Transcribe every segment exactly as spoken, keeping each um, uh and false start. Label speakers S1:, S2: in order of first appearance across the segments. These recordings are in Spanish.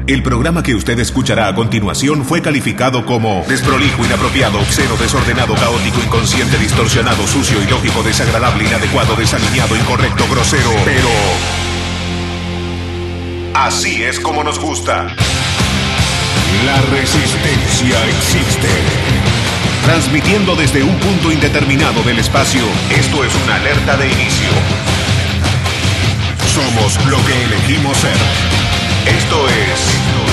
S1: El programa que usted escuchará a continuación fue calificado como desprolijo, inapropiado, obsceno, desordenado, caótico, inconsciente, distorsionado, sucio, ilógico, desagradable, inadecuado, desalineado, incorrecto, grosero. Pero así es como nos gusta. La resistencia existe. Transmitiendo desde un punto indeterminado del espacio, esto es una alerta de inicio. Somos lo que elegimos ser. Esto es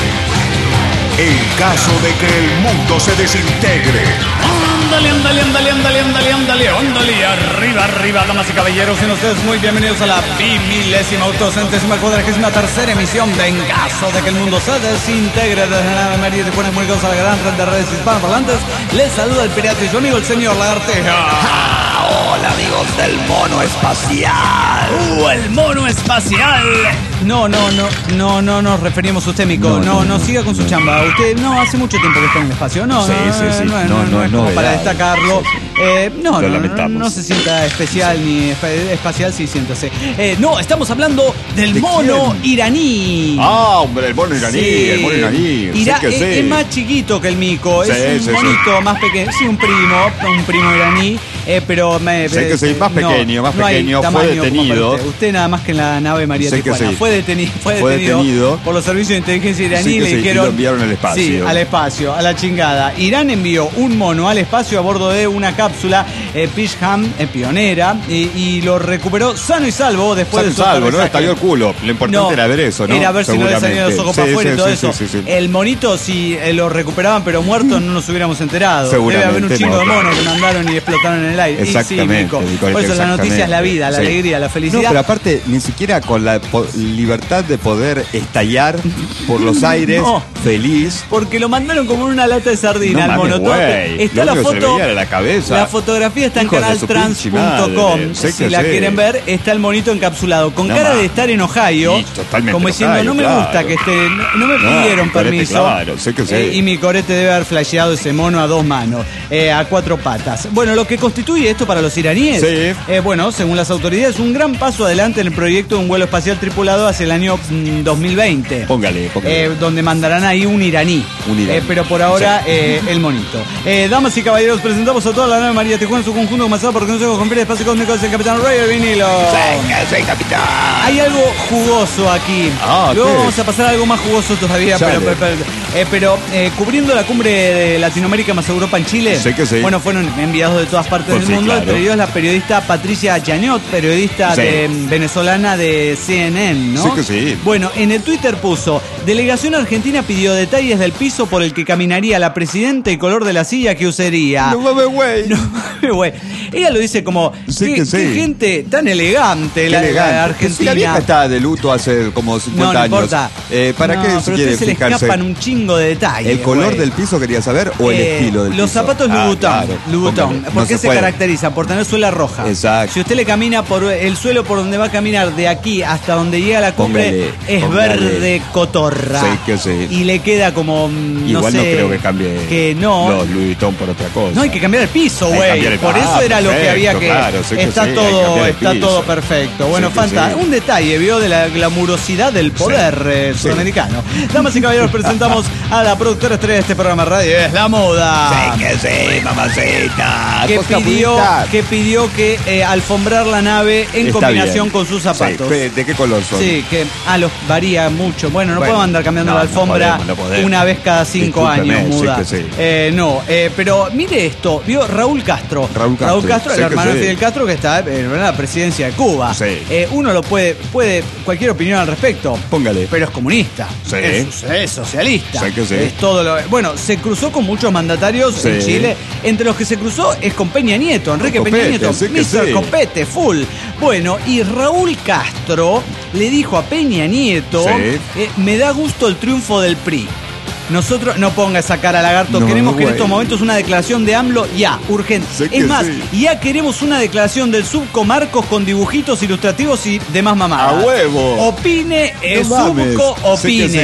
S1: el caso de que el mundo se desintegre.
S2: Ándale, ándale, ándale, ándale, ándale, ándale, ándale, arriba, arriba, damas y caballeros, y ustedes muy bienvenidos a la bimilésima autocentésima cuadragésima tercera emisión de En caso de que el mundo se desintegre. Desde la Ave María de Juan muy a la gran red de redes hispanoparlantes, les saluda el pirata y su amigo el señor Lagarteja.
S3: Hola amigos del mono espacial.
S2: ¡Uh, el mono espacial! No, no, no, no, no nos referimos a usted, Mico. No, no, no, no siga con su chamba. Usted no hace mucho tiempo que está en el espacio. No,
S3: sí,
S2: no,
S3: sí, sí.
S2: no, no,
S3: no, no,
S2: no,
S3: no,
S2: no,
S3: no
S2: para destacarlo.
S3: Sí, sí.
S2: Eh, no,
S3: Lo
S2: no,
S3: lamentamos.
S2: no, no se sienta especial ni espe- espacial, sí, siéntase. Eh, no, estamos hablando del
S3: ¿De
S2: mono
S3: quién?
S2: iraní.
S3: Ah, hombre, el mono iraní,
S2: Sí.
S3: el mono iraní.
S2: Ira-
S3: Sí que
S2: es,
S3: sí.
S2: es más chiquito que el Mico,
S3: Sí,
S2: es un
S3: sí,
S2: monito más pequeño, sí, un primo, un primo iraní, eh, pero me,
S3: Sé que sí, más
S2: no,
S3: pequeño, más
S2: no hay
S3: pequeño, fue
S2: tamaño como
S3: detenido.
S2: para usted. Usted nada más que en la nave María
S3: Sé que
S2: Tijuana.
S3: sí.
S2: Fue detenido, fue
S3: Fue
S2: detenido,
S3: detenido.
S2: por los servicios de inteligencia iraní.
S3: Sí que
S2: Le
S3: sí, y
S2: dijeron,
S3: lo enviaron al espacio.
S2: Sí, al espacio, a la chingada. Irán envió un mono al espacio a bordo de una cápsula eh, Pisham, eh, pionera, y, y lo recuperó sano y salvo después
S3: Sano
S2: de
S3: y
S2: su
S3: salvo, ¿no?
S2: aterrizaje.
S3: Estalló el culo. Lo importante
S2: No,
S3: era ver eso, ¿no?
S2: Era ver si no le salían los
S3: Seguramente.
S2: ojos para
S3: Sí,
S2: afuera
S3: sí,
S2: y todo
S3: sí,
S2: eso.
S3: sí, sí, sí.
S2: El monito, si eh, lo recuperaban pero muerto, no nos hubiéramos enterado. Debe
S3: Seguramente
S2: haber un chingo
S3: no,
S2: de
S3: claro.
S2: monos que no andaron y explotaron en el aire.
S3: Exactamente,
S2: Y sí, Mico.
S3: Nico,
S2: Por eso la noticia es la vida, la
S3: Sí.
S2: alegría, la
S3: No,
S2: felicidad.
S3: pero aparte, ni siquiera con la po- libertad de poder estallar por los aires,
S2: No.
S3: feliz.
S2: Porque lo mandaron como en una lata de sardina
S3: No
S2: al
S3: mames,
S2: mono.
S3: güey.
S2: Está
S3: Lo
S2: la
S3: único que se le
S2: foto.
S3: veía era la cabeza.
S2: La fotografía está en
S3: Hijo de
S2: canal
S3: su
S2: trans
S3: pinche
S2: punto com.
S3: madre. Sé
S2: Si
S3: que
S2: la
S3: sé.
S2: quieren ver, está el monito encapsulado. Con
S3: No
S2: cara
S3: más.
S2: de estar en Ohio.
S3: Y totalmente
S2: Como diciendo,
S3: Ohio,
S2: no me
S3: claro.
S2: gusta que esté. No, no me
S3: No,
S2: pidieron
S3: mi corete,
S2: permiso.
S3: claro, sé que sé.
S2: Eh, y mi corete debe haber flasheado ese mono a dos manos. eh, a cuatro patas. Bueno, lo que constituye esto para los iraníes.
S3: Sí.
S2: eh, bueno, según las autoridades, un gran paso adelante en el proyecto de un vuelo espacial tripulado hacia el año mm, dos mil veinte.
S3: Póngale, póngale.
S2: Eh, donde mandarán ahí un iraní.
S3: Un iraní.
S2: Eh, pero por ahora, eh, el monito. Eh, damas y caballeros, presentamos a toda la nave María Tijuana en su conjunto comenzado por Consejo Confiere Espacio Cósmico es el Capitán Ray el Vinilo.
S3: soy capitán.
S2: Hay algo jugoso aquí.
S3: Ah,
S2: Luego
S3: ¿qué
S2: vamos
S3: es?
S2: a pasar a algo más jugoso todavía,
S3: Sale.
S2: pero, pero, pero, eh, pero, eh, cubriendo la cumbre de Latinoamérica más Europa en Chile.
S3: Sé que sí.
S2: Bueno, fueron enviados de todas partes
S3: Pues
S2: del
S3: sí,
S2: mundo.
S3: claro.
S2: El periodista es la periodista Patricia Chañot, periodista
S3: Sí.
S2: de, venezolana de C N N, ¿no?
S3: Sí que sí.
S2: Bueno, en el Twitter puso: delegación argentina pidió detalles del piso por el que caminaría la presidenta y color de la silla que usaría.
S3: No mames, güey.
S2: No, güey. Ella lo dice como,
S3: Sí
S2: qué,
S3: que sí.
S2: qué gente tan elegante,
S3: Qué
S2: la, la
S3: elegante.
S2: Argentina.
S3: Si la vieja está de luto hace como cincuenta
S2: no, no
S3: años.
S2: importa.
S3: Eh, ¿Para
S2: No,
S3: qué
S2: pero
S3: se
S2: a
S3: quiere
S2: usted se le
S3: fijarse?
S2: escapan un chingo de detalles.
S3: ¿El color
S2: güey.
S3: del piso quería saber o el
S2: Eh,
S3: estilo del
S2: los
S3: piso?
S2: zapatos
S3: Ah,
S2: Louboutin,
S3: claro.
S2: Louboutin.
S3: Póngale.
S2: ¿Por
S3: No
S2: qué se,
S3: puede.
S2: caracterizan? Por tener suela roja.
S3: Exacto.
S2: Si usted le camina por el suelo por donde va a caminar de aquí hasta donde llega la cumbre,
S3: Póngale,
S2: es
S3: póngale.
S2: verde cotorra.
S3: Sí, que sí.
S2: Y le queda como, mm,
S3: Igual
S2: no
S3: no,
S2: sé,
S3: creo que cambie
S2: que no.
S3: los Louis Vuitton por otra cosa.
S2: No, hay que cambiar el piso,
S3: Hay que
S2: güey.
S3: cambiar el-
S2: Por eso
S3: Ah,
S2: era lo que
S3: perfecto,
S2: había que.
S3: claro, sé que
S2: está
S3: sí, hay que
S2: todo,
S3: cambiar el
S2: está
S3: piso.
S2: todo perfecto. Bueno,
S3: Sí que
S2: falta
S3: sí.
S2: un detalle, vio, de la glamurosidad del poder eh,
S3: Sí.
S2: sudamericano. Damas y caballeros, presentamos a la productora estrella de este programa radio, es La Moda.
S3: Sí que sí, mamacita.
S2: Que
S3: Cosa
S2: pidió,
S3: bonita.
S2: que pidió que eh, alfombrar la nave en
S3: Está
S2: combinación
S3: bien.
S2: con sus zapatos.
S3: Sí, ¿de qué color son?
S2: Sí, que ah, los varía mucho. Bueno, no
S3: Bueno,
S2: podemos andar cambiando
S3: no,
S2: la
S3: no
S2: alfombra
S3: podemos, no podemos.
S2: una vez cada cinco
S3: Discúlpeme,
S2: años,
S3: sí
S2: muda.
S3: que sí.
S2: Eh, no, eh, pero mire esto, vio Raúl Castro.
S3: Raúl Castro,
S2: el
S3: sé que
S2: hermano de
S3: sí.
S2: Fidel Castro que está en la presidencia de Cuba.
S3: Sí.
S2: Eh, uno lo puede, puede, cualquier opinión al respecto.
S3: Póngale.
S2: Pero es comunista.
S3: Sí.
S2: Es, es socialista.
S3: Sé que sí.
S2: Es todo lo. Bueno, se cruzó con muchos mandatarios
S3: Sí.
S2: en Chile. Entre los que se cruzó es con Peña Nieto, Enrique
S3: Copete,
S2: Peña Nieto,
S3: sí que
S2: mister
S3: sí.
S2: Copete, full. Bueno, y Raúl Castro le dijo a Peña Nieto,
S3: Sí.
S2: eh, me da gusto el triunfo del P R I. Nosotros, no ponga esa cara, lagarto,
S3: No,
S2: queremos que en
S3: güey.
S2: estos momentos una declaración de AMLO ya, urgente.
S3: Sé que
S2: Es más,
S3: sí.
S2: ya queremos una declaración del Subco Marcos con dibujitos ilustrativos y demás mamadas.
S3: ¡A huevo!
S2: Opine, el
S3: No mames.
S2: Subco
S3: Sé que
S2: opine.
S3: sí.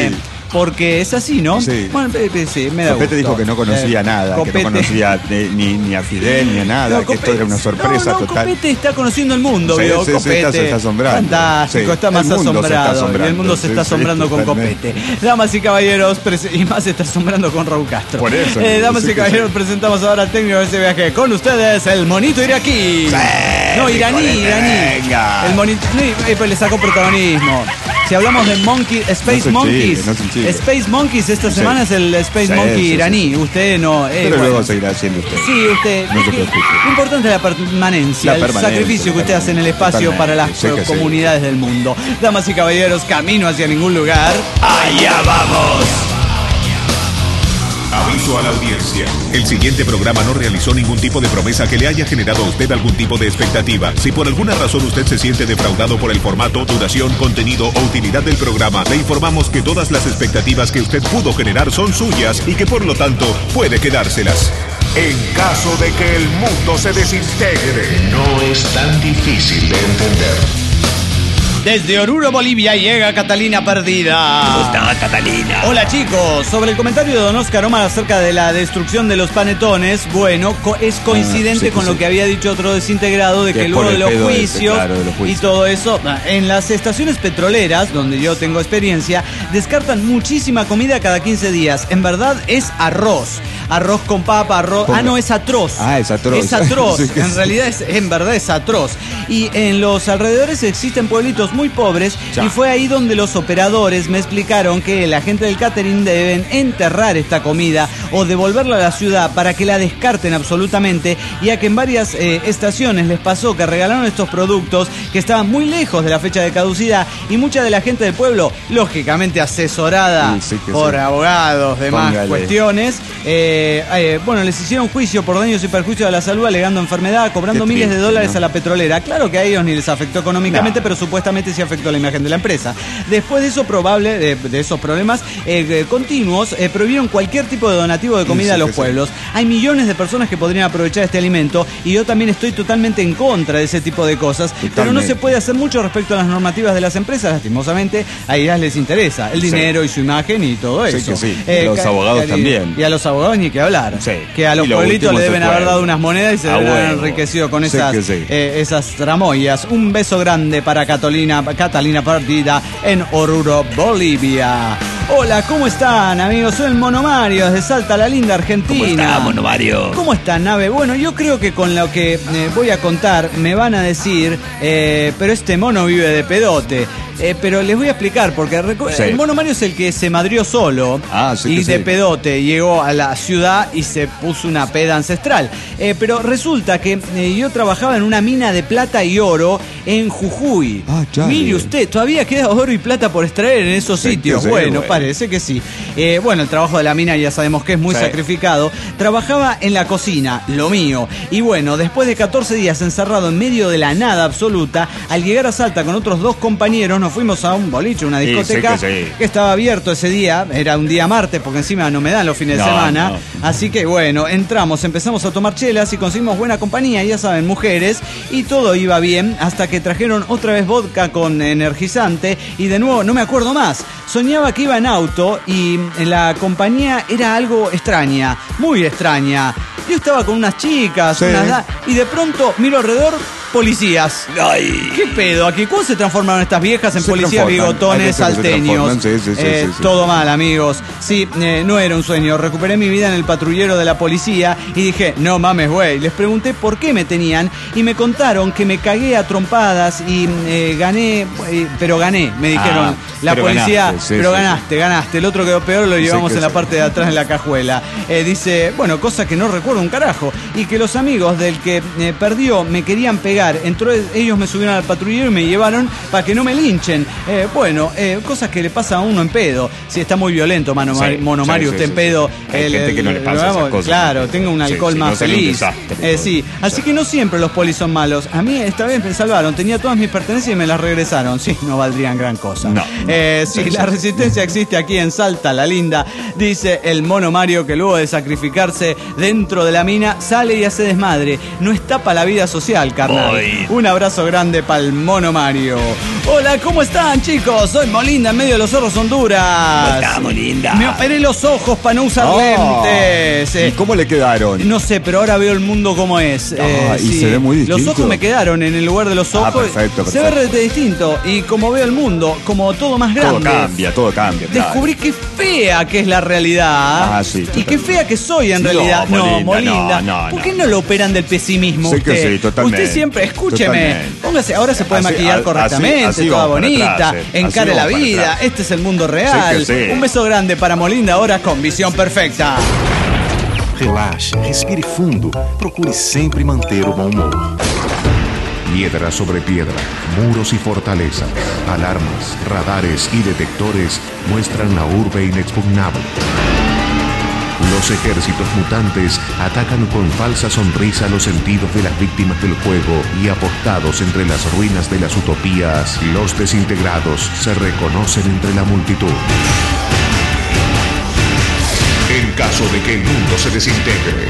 S2: porque es así, ¿no?
S3: Sí.
S2: Bueno, sí, me da
S3: Copete
S2: gusto.
S3: dijo que no conocía
S2: Eh,
S3: nada,
S2: Copete...
S3: que no conocía de, ni, ni a Fidel ni a nada,
S2: No,
S3: que
S2: Copete...
S3: esto era una sorpresa
S2: no, no,
S3: total.
S2: Copete está conociendo el mundo,
S3: Sí,
S2: ¿vio?
S3: sí, sí,
S2: Copete.
S3: está- se está asombrando.
S2: Fantástico,
S3: Sí,
S2: está más
S3: el mundo se está
S2: asombrado.
S3: asombrando.
S2: Y el mundo se
S3: Sí,
S2: está
S3: sí,
S2: asombrando con
S3: totalmente.
S2: Copete. Damas y caballeros, pres- y más se está asombrando con Raúl Castro.
S3: Por eso,
S2: Eh,
S3: sí,
S2: damas
S3: sí
S2: y
S3: que
S2: caballeros,
S3: sí.
S2: presentamos ahora al técnico de ese viaje. Con ustedes, el monito iraquí. No, iraní,
S3: Nicolete,
S2: iraní.
S3: venga.
S2: El monito. No, eh, pues le sacó protagonismo. Si hablamos de Monkey, Space
S3: No es un
S2: Monkeys,
S3: chiste, no es un chiste.
S2: Space Monkeys esta
S3: Sí.
S2: semana es el Space
S3: Sí,
S2: Monkey
S3: sí, sí,
S2: iraní.
S3: sí.
S2: Usted no. eh,
S3: Pero
S2: bueno.
S3: luego seguirá haciendo usted.
S2: Sí, usted.
S3: No se
S2: que-
S3: preocupe.
S2: Lo importante es la permanencia,
S3: La
S2: el
S3: permanencia,
S2: sacrificio que usted hace en el
S3: totalmente,
S2: espacio para las
S3: sí que sí.
S2: comunidades del mundo. Damas y caballeros, camino hacia ningún lugar.
S1: ¡Allá vamos! Aviso a la audiencia. El siguiente programa no realizó ningún tipo de promesa que le haya generado a usted algún tipo de expectativa. Si por alguna razón usted se siente defraudado por el formato, duración, contenido o utilidad del programa, le informamos que todas las expectativas que usted pudo generar son suyas y que por lo tanto puede quedárselas. En caso de que el mundo se desintegre,
S4: No es tan difícil de entender.
S2: Desde Oruro, Bolivia, llega Catalina Perdida.
S5: ¿Cómo está, Catalina?
S2: Hola chicos, sobre el comentario de don Oscar Omar acerca de la destrucción de los panetones, bueno, co- es coincidente
S3: Ah, sí,
S2: con
S3: sí,
S2: lo
S3: sí.
S2: que había dicho otro desintegrado de
S3: Que
S2: que
S3: es
S2: luego
S3: por
S2: de
S3: el
S2: los
S3: pedo ese,
S2: juicios,
S3: claro, de los
S2: y
S3: juicios.
S2: todo eso, en las estaciones petroleras, donde yo tengo experiencia, descartan muchísima comida cada quince días. En verdad es arroz, arroz con papa, arroz...
S3: Ponga-
S2: Ah, no, es atroz.
S3: Ah, es atroz.
S2: Es atroz,
S3: Sí, que
S2: en
S3: sí.
S2: realidad es, en verdad es atroz. Y en los alrededores existen pueblitos muy pobres
S3: Ya.
S2: y fue ahí donde los operadores me explicaron que la gente del catering deben enterrar esta comida o devolverla a la ciudad para que la descarten absolutamente, ya que en varias eh, estaciones les pasó que regalaron estos productos que estaban muy lejos de la fecha de caducidad y mucha de la gente del pueblo, lógicamente asesorada
S3: Sí, sí que
S2: por
S3: sí.
S2: abogados, demás
S3: Póngale.
S2: cuestiones, eh, eh, bueno, les hicieron juicio por daños y perjuicios a la salud alegando enfermedad, cobrando
S3: Qué
S2: miles de
S3: triste,
S2: dólares
S3: ¿no?
S2: a la petrolera. Claro que a ellos ni les afectó económicamente,
S3: No.
S2: pero supuestamente sí afectó la imagen de la empresa. Después de eso probable, de, de esos problemas eh, eh, continuos, eh, prohibieron cualquier tipo de donativo de comida
S3: Sí,
S2: a
S3: sí,
S2: los
S3: que sí.
S2: pueblos. Hay millones de personas que podrían aprovechar este alimento y yo también estoy totalmente en contra de ese tipo de cosas, pero no
S3: Totalmente.
S2: se puede hacer mucho respecto a las normativas de las empresas, lastimosamente, a ellas les interesa el
S3: Sí.
S2: dinero y su imagen y todo
S3: Sí,
S2: eso.
S3: que sí. Y los
S2: ca-
S3: abogados
S2: cari-
S3: también.
S2: Y a los abogados ni que hablar.
S3: Sí.
S2: Que a los
S3: Y lo
S2: pueblitos
S3: último
S2: le
S3: es el
S2: deben haber
S3: pueblo.
S2: dado unas monedas y se
S3: A
S2: deben haber
S3: huevo.
S2: enriquecido con
S3: Sí
S2: esas,
S3: que sí.
S2: eh, esas tramoyas. Un beso grande para Catalina, Catalina Perdida en Oruro, Bolivia. Hola, ¿cómo están, amigos? Soy el Mono Mario desde Salta, la linda Argentina.
S5: ¿Cómo está, Mono Mario?
S2: ¿Cómo está, nave? Bueno, yo creo que con lo que eh, voy a contar me van a decir, eh, pero este mono vive de pedote. Eh, pero les voy a explicar, porque recu-
S3: Sí.
S2: el Mono Mario es el que se madrió solo
S3: Ah, sí
S2: y
S3: que
S2: de
S3: sí.
S2: pedote llegó a la ciudad y se puso una peda ancestral. Eh, pero resulta que eh, yo trabajaba en una mina de plata y oro en Jujuy.
S3: Ah, Charlie.
S2: Mire usted, todavía queda oro y plata por extraer en esos
S3: Sí, que
S2: sitios.
S3: sí,
S2: bueno,
S3: güey.
S2: parece que sí. Eh, bueno, el trabajo de la mina ya sabemos que es muy
S3: Sí.
S2: sacrificado. Trabajaba en la cocina, lo mío. Y bueno, después de catorce días encerrado en medio de la nada absoluta, al llegar a Salta con otros dos compañeros, nos fuimos a un boliche, una
S3: Sí, sí
S2: discoteca
S3: que sí.
S2: que estaba abierto ese día. Era un día martes, porque encima no me dan los fines de
S3: No,
S2: semana.
S3: no.
S2: Así que bueno, entramos, empezamos a tomar chelas y conseguimos buena compañía, ya saben, mujeres. Y todo iba bien hasta que trajeron otra vez vodka con energizante. Y de nuevo, no me acuerdo más. Soñaba que iba en auto y en la compañía era algo extraña, muy extraña. Yo estaba con unas chicas,
S3: Sí.
S2: unas da- y de pronto miro alrededor, policías.
S5: Ay.
S2: ¿Qué pedo aquí? ¿Cómo se transformaron estas viejas en
S3: Se
S2: policías
S3: transforman.
S2: bigotones
S3: Hay veces que se
S2: salteños?
S3: transforman, sí, sí, sí,
S2: Eh,
S3: sí, sí.
S2: Todo mal, amigos. Sí, eh, no era un sueño. Recuperé mi vida en el patrullero de la policía y dije, no mames, güey. Les pregunté por qué me tenían y me contaron que me cagué a trompadas y eh, gané, eh, pero gané. Me dijeron,
S3: Ah,
S2: la
S3: pero
S2: policía,
S3: ganaste, sí,
S2: pero
S3: sí,
S2: ganaste, ganaste. El otro quedó peor, lo
S3: Sí,
S2: llevamos
S3: que
S2: en la
S3: sí.
S2: parte de atrás de la cajuela. Eh, dice, bueno, cosa que no recuerdo un carajo. Y que los amigos del que eh, perdió me querían pegar. Entró, ellos me subieron al patrullero y me llevaron para que no me linchen. Eh, bueno, eh, cosas que le pasa a uno en pedo. Si está muy violento, mano,
S3: Sí,
S2: Mono
S3: sí,
S2: Mario,
S3: sí,
S2: usted en
S3: sí,
S2: pedo.
S3: sí. Hay gente que no le pasa
S2: lo
S3: esas
S2: vamos,
S3: cosas.
S2: Claro, tenga un
S3: Sí,
S2: alcohol
S3: sí,
S2: más
S3: no sería un
S2: feliz.
S3: desastre,
S2: Eh,
S3: todo.
S2: sí, así que no siempre los polis son malos. A mí esta vez me salvaron. Tenía todas mis pertenencias y me las regresaron. Sí, no valdrían gran cosa.
S3: No.
S2: Eh, sí, la resistencia existe aquí en Salta, la linda. Dice el mono Mario que luego de sacrificarse dentro de la mina sale y hace desmadre. No está para la vida social, carnal.
S5: Voy.
S2: Un abrazo grande para el mono Mario. Hola, ¿cómo están, chicos? Soy Molinda en medio de los Zorros, Honduras.
S5: ¿Cómo estamos, linda?
S2: Me operé los ojos para no usar
S3: Oh,
S2: lentes. Eh,
S3: ¿Y cómo le quedaron?
S2: No sé, pero ahora veo el mundo como es.
S3: Ah, y se ve muy distinto.
S2: Los ojos me quedaron en el lugar de los ojos.
S3: Ah, perfecto,
S2: Se ve
S3: perfecto.
S2: re distinto. Y como veo el mundo, como todo más grande.
S3: Todo cambia, todo cambia. claro.
S2: Descubrí qué fea que es la realidad.
S3: Ah, sí,
S2: Y
S3: totalmente.
S2: qué fea que soy en
S3: No,
S2: realidad. No,
S3: Molinda,
S2: Molinda.
S3: no, no,
S2: ¿Por
S3: no.
S2: qué no lo operan del pesimismo
S3: Sí que
S2: usted?
S3: sí, totalmente,
S2: Usted siempre, escúcheme,
S3: totalmente.
S2: póngase, ahora se puede
S3: Así-
S2: maquillar
S3: a-
S2: correctamente,
S3: así- así
S2: toda
S3: vamos para
S2: bonita,
S3: atrás, eh.
S2: encare
S3: Así
S2: la
S3: vamos para
S2: vida.
S3: atrás.
S2: Este es el mundo real.
S3: Sí que sí.
S2: Un beso grande para Molinda ahora con visión perfecta.
S6: Relaxe, respire fundo, procure sempre manter o bom humor.
S1: Piedra sobre piedra, muros y fortalezas, alarmas, radares y detectores muestran la urbe inexpugnable. Los ejércitos mutantes atacan con falsa sonrisa los sentidos de las víctimas del juego y apostados entre las ruinas de las utopías, los desintegrados se reconocen entre la multitud. En caso de que el mundo se desintegre,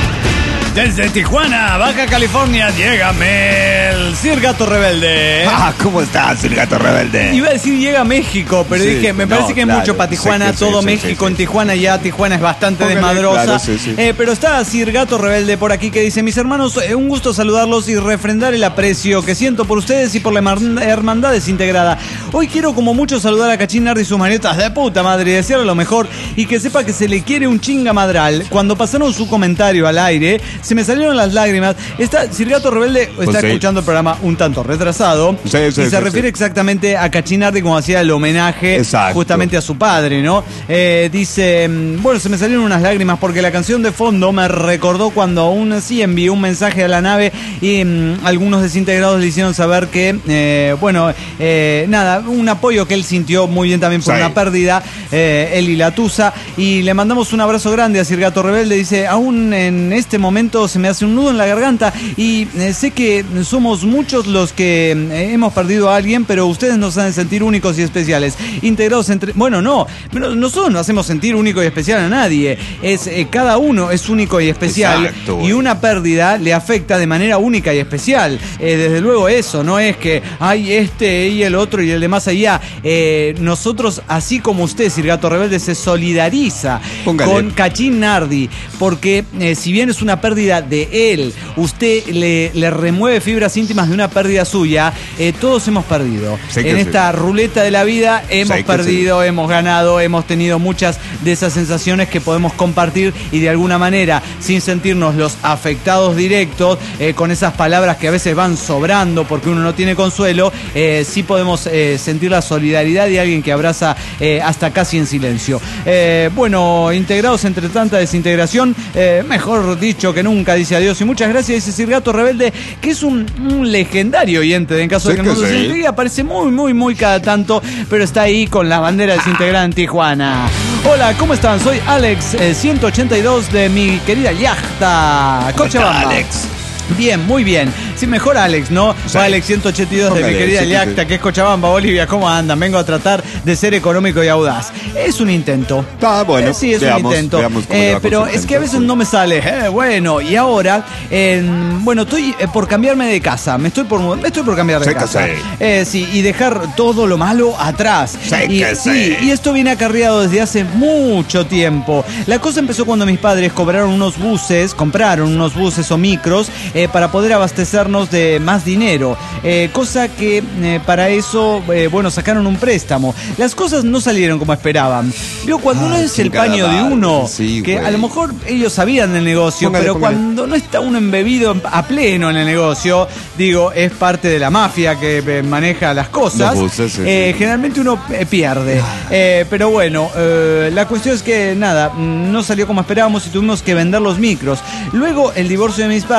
S2: Desde Tijuana, Baja California, llega Mel Sir Gato Rebelde.
S5: Ah, ¿cómo estás, el gato rebelde?
S2: Iba a decir llega a México, pero
S3: Sí,
S2: dije, me
S3: no,
S2: parece que es
S3: claro,
S2: mucho para
S3: sí
S2: Tijuana,
S3: que sí,
S2: todo
S3: sí,
S2: México
S3: sí,
S2: en
S3: sí.
S2: Tijuana, ya Tijuana es bastante
S3: Póngale,
S2: desmadrosa.
S3: claro, sí, sí.
S2: Eh, pero está Sir Gato Rebelde por aquí que dice, mis hermanos, eh, un gusto saludarlos y refrendar el aprecio que siento por ustedes y por la hermand- hermandad desintegrada. Hoy quiero como mucho saludar a Cachín Nardi y sus marionetas de puta madre y desearle lo mejor y que sepa que se le quiere un chinga madral. Cuando pasaron su comentario al aire, se me salieron las lágrimas. Está Sir Gato Rebelde está
S3: Pues sí.
S2: escuchando el programa un tanto retrasado
S3: Sí, sí,
S2: y
S3: sí,
S2: se refiere
S3: sí.
S2: exactamente a Cachinardi como hacía el homenaje
S3: Exacto.
S2: justamente a su padre, ¿no? Eh, dice, mm, bueno, se me salieron unas lágrimas porque la canción de fondo me recordó cuando aún así envió un mensaje a la nave y mm, algunos desintegrados le hicieron saber que, eh, bueno, eh, nada, un apoyo que él sintió muy bien también por
S3: Sí.
S2: una pérdida, eh, él y la Tusa, y le mandamos un abrazo grande a Sir Gato Rebelde. Dice, aún en este momento se me hace un nudo en la garganta y eh, sé que somos muchos los que eh, hemos perdido a alguien, pero ustedes nos hacen sentir únicos y especiales, integrados entre... Bueno, no, pero nosotros no hacemos sentir único y especial a nadie. Es eh, cada uno es único y especial.
S3: Exacto,
S2: Y
S3: güey.
S2: una pérdida le afecta de manera única y especial. Eh, desde luego eso, no es que hay este y el otro y el de más allá. Eh, nosotros, así como usted, Sir Gato Rebelde, se solidariza
S3: Póngale.
S2: con Cachín Nardi, porque eh, si bien es una pérdida de él, usted le, le remueve fibras íntimas de una pérdida suya, eh, todos hemos perdido.
S3: Sí que
S2: en
S3: sí.
S2: esta ruleta de la vida hemos
S3: Sí que
S2: perdido, hemos ganado, hemos tenido muchas de esas sensaciones que podemos compartir y de alguna manera, sin sentirnos los afectados directos, eh, con esas palabras que a veces van sobrando porque uno no tiene consuelo, eh, sí podemos eh, sentir la solidaridad de alguien que abraza eh, hasta casi en silencio. Eh, bueno, integrados entre tanta desintegración, eh, mejor dicho que nunca, dice adiós y muchas gracias, dice Sir Gato Rebelde, que es un, un legendario oyente en caso
S3: Sí
S2: de que el
S3: que
S2: mundo se
S3: sí.
S2: desintegre, aparece muy, muy, muy cada tanto, pero está ahí con la bandera desintegrada en Tijuana. Hola, ¿cómo están? Soy Alex, eh, ciento ochenta y dos de mi querida yachta,
S5: ¿Cómo está,
S2: Cochabamba.
S5: Alex?
S2: Bien, muy bien. Sí, mejor Alex, ¿no?
S3: Sí.
S2: O Alex ciento ochenta y dos de mi
S3: Póngale,
S2: querida
S3: sí, sí,
S2: Yacta,
S3: sí.
S2: que es Cochabamba, Bolivia. ¿Cómo andan? Vengo a tratar de ser económico y audaz. Es un intento.
S3: Ah, bueno,
S2: Eh, sí, es
S3: veamos,
S2: un intento.
S3: veamos cómo
S2: Eh,
S3: le va con
S2: pero
S3: su
S2: es que
S3: intento,
S2: a veces
S3: sí.
S2: no me sale. Eh, bueno, y ahora, eh, bueno, estoy eh, por cambiarme de casa. Me estoy por, me estoy por cambiar de
S3: Sí que
S2: casa.
S3: sí.
S2: Eh, sí, y dejar todo lo malo atrás.
S5: Sí
S2: y,
S5: que sí.
S2: y esto viene acarreado desde hace mucho tiempo. La cosa empezó cuando mis padres cobraron unos buses, compraron unos buses o micros eh, para poder abastecernos de más dinero. Eh, cosa que eh, para eso, eh, bueno, sacaron un préstamo. Las cosas no salieron como esperaban. Vio, cuando uno
S3: Ay,
S2: es el
S3: chingada
S2: paño de
S3: madre,
S2: uno,
S3: sí,
S2: que
S3: güey.
S2: a lo mejor ellos sabían del negocio,
S3: Póngale,
S2: pero
S3: póngale.
S2: cuando no está uno embebido a pleno en el negocio, digo, es parte de la mafia que eh, maneja las cosas.
S3: Los buses, sí,
S2: eh,
S3: sí.
S2: Generalmente uno eh, pierde. Eh, pero bueno, eh, la cuestión es que nada, mm, no salió como esperábamos y tuvimos que vender los micros. Luego el divorcio de mis padres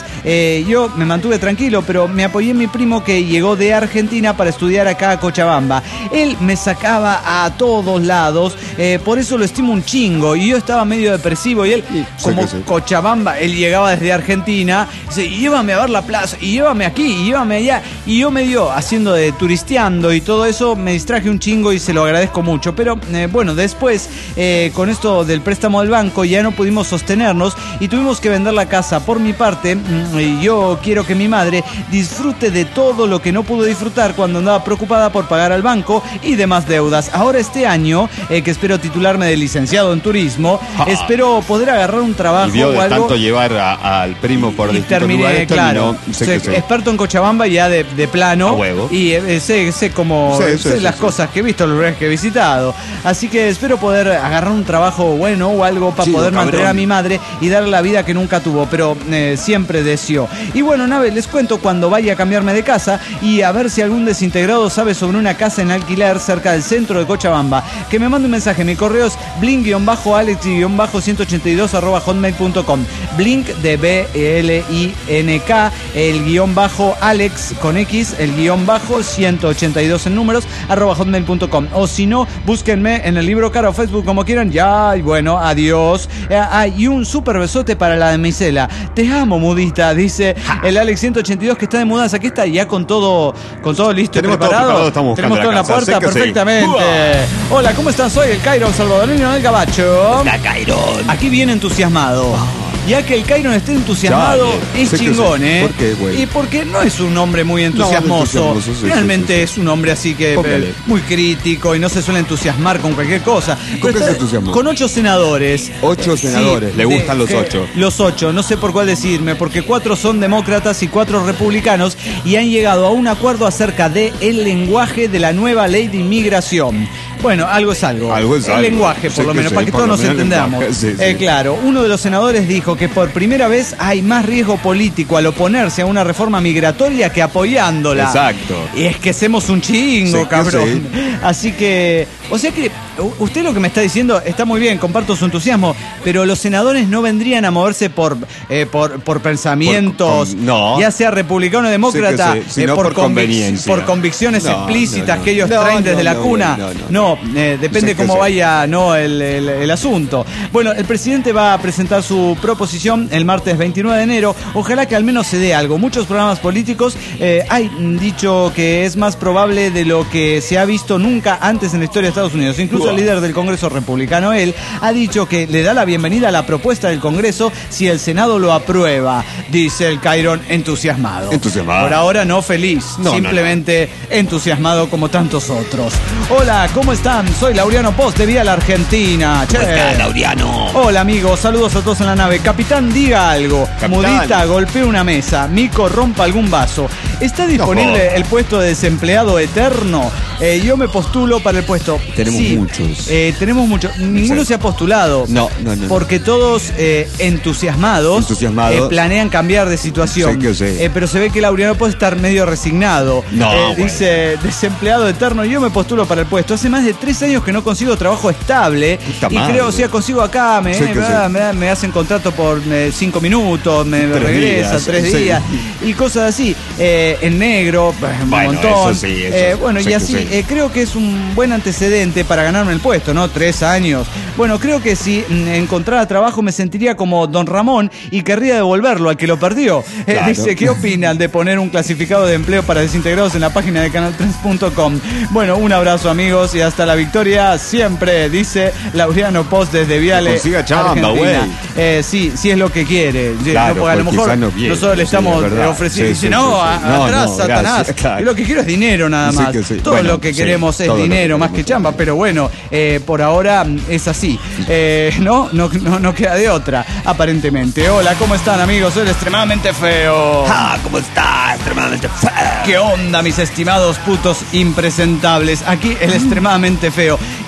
S2: eh, yo me mantuve tranquilo, pero me apoyé en mi primo que llegó de Argentina para estudiar acá a Cochabamba. Él me sacaba a todos lados, eh, por eso lo estimo un chingo. Y yo estaba medio depresivo y él,
S3: Sí,
S2: como
S3: sí, sí.
S2: Cochabamba, él llegaba desde Argentina, dice, y llévame a ver la plaza, y llévame aquí, y llévame allá. Y yo medio haciendo de turisteando y todo eso, me distraje un chingo y se lo agradezco mucho. Pero eh, bueno, después, eh, con esto del préstamo del banco, ya no pudimos sostenernos y tuvimos que vender la casa. Por mi parte, mm, yo quiero que mi madre disfrute de todo lo que no pudo disfrutar cuando andaba preocupada por pagar al banco y demás deudas. Ahora este año, eh, que espero titularme de licenciado en turismo,
S3: Ah.
S2: espero poder agarrar un trabajo
S3: Y vio
S2: o
S3: de
S2: algo.
S3: tanto llevar a- al primo por
S2: Y
S3: distintos
S2: terminé,
S3: lugares,
S2: claro,
S3: terminó, sé
S2: soy
S3: que sé.
S2: experto en Cochabamba ya de, de plano.
S3: A huevo.
S2: Y eh, sé, sé como
S3: Sí, sí,
S2: sé
S3: sí,
S2: las
S3: sí.
S2: cosas que he visto, los lugares que he visitado. Así que espero poder agarrar un trabajo bueno o algo para
S3: Sí,
S2: poder
S3: cabrón.
S2: mantener a mi madre y darle la vida que nunca tuvo, pero eh, siempre deseó. Y bueno, Nave, les cuento cuando vaya a cambiarme de casa y a ver si algún desintegrado sabe sobre una casa en alquiler cerca del centro de Cochabamba. Que me mande un mensaje. Mi correo es blink alex ciento ochenta y dos arroba hotmail punto com. Blink de B L I N K, el guión bajo Alex con X, el guión bajo ciento ochenta y dos en números, arroba hotmail punto com. O si no, búsquenme en el libro Cara o Facebook como quieran. Ya, y bueno, adiós. Eh, ah, y un super besote para la damisela. Te amo, mudita, dice el Alex ciento ochenta y dos que está de mudanza. Aquí está ya con todo, con todo listo y
S3: Tenemos todo
S2: preparado.
S3: preparado, estamos buscando
S2: Tenemos todo en
S3: la
S2: la
S3: casa,
S2: puerta
S3: sé que sí.
S2: perfectamente. Hola, ¿cómo están? Soy el Cairo salvadoreño del Gabacho.
S5: La Cairón.
S2: Aquí viene entusiasmado. Ya que el Cairon esté entusiasmado,
S3: Dale,
S2: es
S3: sé que
S2: chingón,
S3: sí.
S2: ¿eh?
S3: ¿Por qué, güey?
S2: Y porque no es un hombre muy entusiasmoso.
S3: No, entusiasmoso, sí,
S2: Realmente
S3: sí, sí,
S2: es un hombre así que
S3: Póngale.
S2: eh, muy crítico y no se suele entusiasmar con cualquier cosa.
S3: ¿Con
S2: Pero
S3: qué
S2: está
S3: se entusiasmó?
S2: Con ocho senadores.
S3: Ocho
S2: Sí,
S3: senadores, le
S2: de-
S3: gustan los
S2: que-
S3: ocho.
S2: Los ocho, no sé por cuál decirme, porque cuatro son demócratas y cuatro republicanos y han llegado a un acuerdo acerca de el lenguaje de la nueva ley de inmigración. Bueno, algo es algo.
S3: Algo es
S2: el
S3: algo.
S2: lenguaje,
S3: Sí
S2: por lo
S3: que
S2: menos,
S3: sí,
S2: para que
S3: por
S2: todos
S3: lo
S2: nos
S3: menos el
S2: entendamos.
S3: lenguaje, sí, sí.
S2: Eh, claro, uno de los senadores dijo que por primera vez hay más riesgo político al oponerse a una reforma migratoria que apoyándola.
S3: Exacto.
S2: Y es que hacemos un chingo,
S3: Sí que
S2: cabrón. Así que, o sea que u- usted lo que me está diciendo está muy bien, comparto su entusiasmo, pero los senadores no vendrían a moverse por eh, por, por pensamientos,
S3: Por- con- no.
S2: ya sea republicano o demócrata,
S3: Sí que sí, sino por
S2: convic-
S3: conveniencia.
S2: por convicciones
S3: No,
S2: explícitas
S3: no, no.
S2: que ellos
S3: No,
S2: traen
S3: no,
S2: desde la
S3: no,
S2: cuna.
S3: no,
S2: No,
S3: no, no.
S2: eh, depende
S3: Sí que
S2: cómo
S3: sí.
S2: vaya no el, el- el asunto. Bueno, el presidente va a presentar su proposición el martes veintinueve de enero. Ojalá que al menos se dé algo. Muchos programas políticos eh, han dicho que es más probable de lo que se ha visto nunca antes en la historia de Estados Unidos. Incluso el líder del Congreso republicano, él, ha dicho que le da la bienvenida a la propuesta del Congreso si el Senado lo aprueba, dice el Cairon entusiasmado.
S3: Entusiasmado.
S2: Por ahora no feliz,
S3: No,
S2: simplemente entusiasmado como tantos otros. Hola, ¿cómo están? Soy Laureano Post de Vía la Argentina. Che.
S5: ¿Cómo está, Laureano?
S2: Hola amigos, saludos a todos en la nave. Capitán, diga algo.
S3: Capitán.
S2: Mudita, golpea una mesa. Mico, rompa algún vaso. ¿Está disponible
S3: jodas.
S2: el puesto de desempleado eterno? Eh, yo me postulo para el puesto.
S3: Tenemos
S2: Sí,
S3: muchos.
S2: eh, tenemos muchos. Ninguno
S3: Sí.
S2: se ha postulado.
S3: No, no, no, no.
S2: Porque todos eh, entusiasmados,
S3: Entusiasmados.
S2: eh, planean cambiar de situación.
S3: Sí que sí.
S2: Eh, pero se ve que Laureano puede estar medio resignado.
S3: No,
S2: Eh,
S3: bueno.
S2: Dice, desempleado eterno, yo me postulo para el puesto. Hace más de tres años que no consigo trabajo estable.
S3: Puta
S2: y
S3: madre.
S2: creo, o sea, consigo acá, me,
S3: Sí
S2: me,
S3: que
S2: da-
S3: sí.
S2: me da- me hacen contrato por eh, cinco minutos, me
S3: Tres
S2: regresa,
S3: días,
S2: tres
S3: sí.
S2: días, y cosas así. Eh, en negro, un
S3: Bueno,
S2: montón.
S3: eso sí, eso
S2: Eh, bueno,
S3: sí
S2: y
S3: que
S2: así,
S3: sí.
S2: eh, creo que es un buen antecedente para ganarme el puesto, ¿no? Tres años. Bueno, creo que si mm, encontrara trabajo me sentiría como Don Ramón y querría devolverlo al que lo perdió. Eh,
S3: Claro.
S2: dice, ¿qué opinan de poner un clasificado de empleo para desintegrados en la página de canal tres punto com? Bueno, un abrazo amigos y hasta la victoria siempre, dice Laureano Post desde Viale,
S3: Que consiga chamba,
S2: Argentina.
S3: güey.
S2: Eh, sí, sí es lo que quiere.
S3: Claro,
S2: No, porque a lo
S3: pues
S2: mejor
S3: quizás no quiere,
S2: nosotros le
S3: sí,
S2: estamos
S3: es verdad.
S2: ofreciendo.
S3: Sí,
S2: Dice,
S3: sí,
S2: no,
S3: sí, sí.
S2: a-
S3: No,
S2: atrás,
S3: no,
S2: Satanás.
S3: gracias, claro.
S2: Yo lo que quiero es dinero nada
S3: Sí
S2: más.
S3: que sí.
S2: Todo
S3: Bueno,
S2: lo que
S3: sí,
S2: queremos es
S3: todo lo que
S2: dinero, más
S3: queremos,
S2: que chamba,
S3: sí.
S2: pero bueno, eh, por ahora mm, es así. Eh, ¿no? No, no, no queda de otra, aparentemente. Hola, ¿cómo están amigos? Soy el extremadamente feo.
S5: Ah, ¿cómo está? Extremadamente feo.
S2: ¿Qué onda, mis estimados putos impresentables? Aquí el extremadamente feo.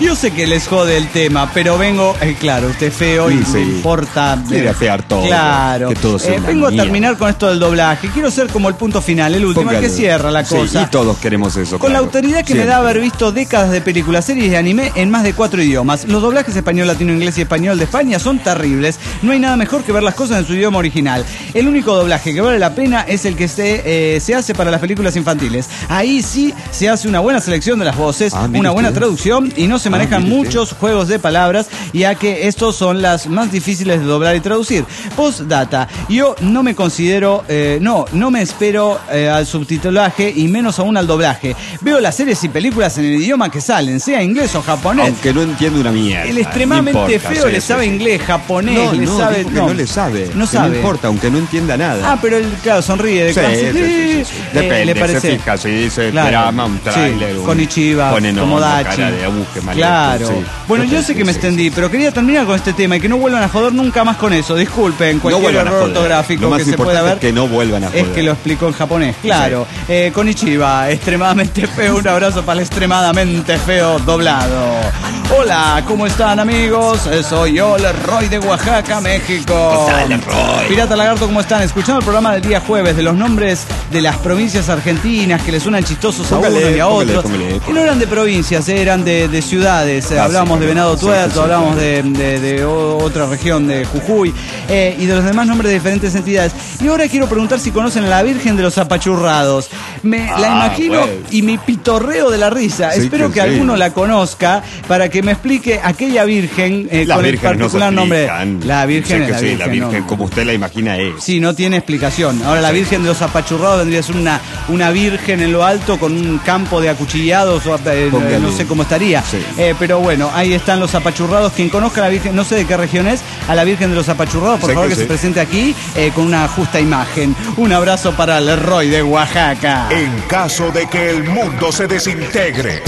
S2: Yo sé que les jode el tema, pero vengo, eh, claro, usted es feo y
S3: Sí,
S2: me
S3: sí.
S2: importa.
S3: Quiere afear todo.
S2: Claro.
S3: Que todo sea
S2: Eh,
S3: una
S2: vengo a
S3: mierda.
S2: terminar con esto del doblaje. Quiero ser como el punto final, el último, el que
S3: Póngale.
S2: cierra la
S3: Sí,
S2: cosa.
S3: y todos queremos eso.
S2: Con la
S3: claro.
S2: autoridad que me
S3: Siempre.
S2: da haber visto décadas de películas, series de anime en más de cuatro idiomas. Los doblajes español, latino, inglés y español de España son terribles. No hay nada mejor que ver las cosas en su idioma original. El único doblaje que vale la pena es el que se, eh, se hace para las películas infantiles. Ahí sí se hace una buena selección de las voces,
S3: Ah, mire
S2: una buena
S3: usted.
S2: traducción y no se
S3: Ah,
S2: manejan
S3: mire usted.
S2: muchos juegos de palabras, ya que estos son las más difíciles de doblar y traducir. Postdata, yo no me considero, eh, no, no me espero eh, al subtitulaje y menos aún al doblaje. Veo las series y películas en el idioma que salen, sea inglés o japonés.
S3: Aunque no entiende una mierda.
S2: El extremadamente
S3: no importa,
S2: feo
S3: sí,
S2: le
S3: sí,
S2: sabe
S3: sí.
S2: inglés, japonés,
S3: No,
S2: le
S3: no,
S2: sabe.
S3: dijo que no le sabe.
S2: No
S3: que
S2: sabe.
S3: No importa, aunque no entienda nada.
S2: Ah, pero él, claro, sonríe de
S3: Sí,
S2: casi-
S3: sí, sí, sí, sí.
S2: eh,
S3: Depende,
S2: le parece.
S3: se fija, si dice
S2: Claro.
S3: drama, un trailer,
S2: Sí,
S3: un-
S2: Konichiwa,
S3: pone nombre,
S2: Tomodachi.
S3: cara de aguje, mal
S2: Claro.
S3: hecho, sí.
S2: Bueno, yo
S3: Sí,
S2: sé que me
S3: sí,
S2: extendí,
S3: sí.
S2: pero quería terminar con este tema y que no vuelvan a joder nunca más con eso. Disculpen
S3: No
S2: cualquier
S3: vuelvan a
S2: error
S3: joder.
S2: ortográfico
S3: Lo más
S2: que se pueda
S3: importante
S2: ver.
S3: es que no vuelvan a
S2: Es
S3: joder.
S2: que lo explicó en japonés, claro. Eh, Konichiwa, extremadamente feo. Un abrazo para el extremadamente feo doblado. Hola, ¿cómo están, amigos? Eh, Soy yo, el Roy de Oaxaca, México.
S5: ¿Qué tal, Leroy?
S2: Pirata Lagarto, ¿cómo están? Escuchando el programa del día jueves de los nombres de las provincias argentinas que le suenan chistosos a
S3: Póngale,
S2: uno y a
S3: póngale,
S2: otros.
S3: póngale.
S2: Que no eran de provincias, eh, eran de, de ciudades. Eh,
S3: Ah,
S2: hablábamos
S3: sí,
S2: de Venado
S3: sí,
S2: Tuerto,
S3: sí, sí,
S2: hablábamos
S3: claro.
S2: de, de- de o- otra región, de Jujuy, eh, y de los demás nombres de diferentes entidades. Y ahora quiero preguntar si conocen a la Virgen de los Apachurrados. Me la
S3: Ah,
S2: imagino
S3: bueno.
S2: y mi pitorreo de la risa.
S3: Sí,
S2: Espero
S3: que
S2: que,
S3: sí.
S2: alguno la conozca para que me explique aquella Virgen eh,
S3: Las
S2: con el
S3: vírgenes no se
S2: particular nombre.
S3: explican.
S2: La Virgen
S3: Sé
S2: es
S3: que
S2: la
S3: sí,
S2: Virgen.
S3: la Virgen
S2: no.
S3: como usted la imagina es.
S2: Sí, no tiene explicación. Ahora la Virgen de los Apachurrados vendría a ser una, una Virgen en lo alto con un campo de acuchillados, o, eh,
S3: Póngale.
S2: no sé cómo estaría.
S3: Sí.
S2: Eh, pero bueno, ahí están los Apachurrados. Quien conozca a la Virgen, no sé de qué región es, a la Virgen de los Apachurrados, por
S3: Sé
S2: favor
S3: que
S2: que
S3: sí.
S2: se presente aquí eh, con una justa imagen. Un abrazo para el Roy de Oaxaca.
S1: En caso de que el mundo se desintegre.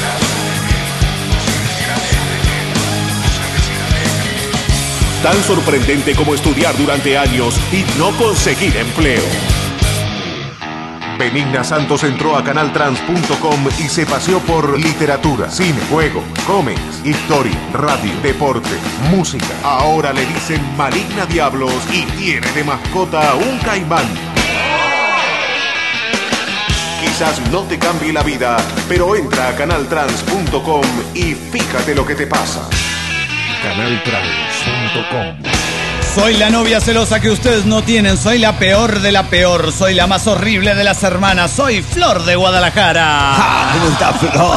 S1: Tan sorprendente como estudiar durante años y no conseguir empleo. Benigna Santos entró a canal trans punto com y se paseó por literatura, cine, juego, cómics, historia, radio, deporte, música. Ahora le dicen Maligna Diablos y tiene de mascota un caimán. Quizás no te cambie la vida, pero entra a canal trans punto com y fíjate lo que te pasa. canal trans punto com.
S2: Soy la novia celosa que ustedes no tienen, soy la peor de la peor, soy la más horrible de las hermanas, soy Flor de Guadalajara.
S5: Ah, ¿cómo está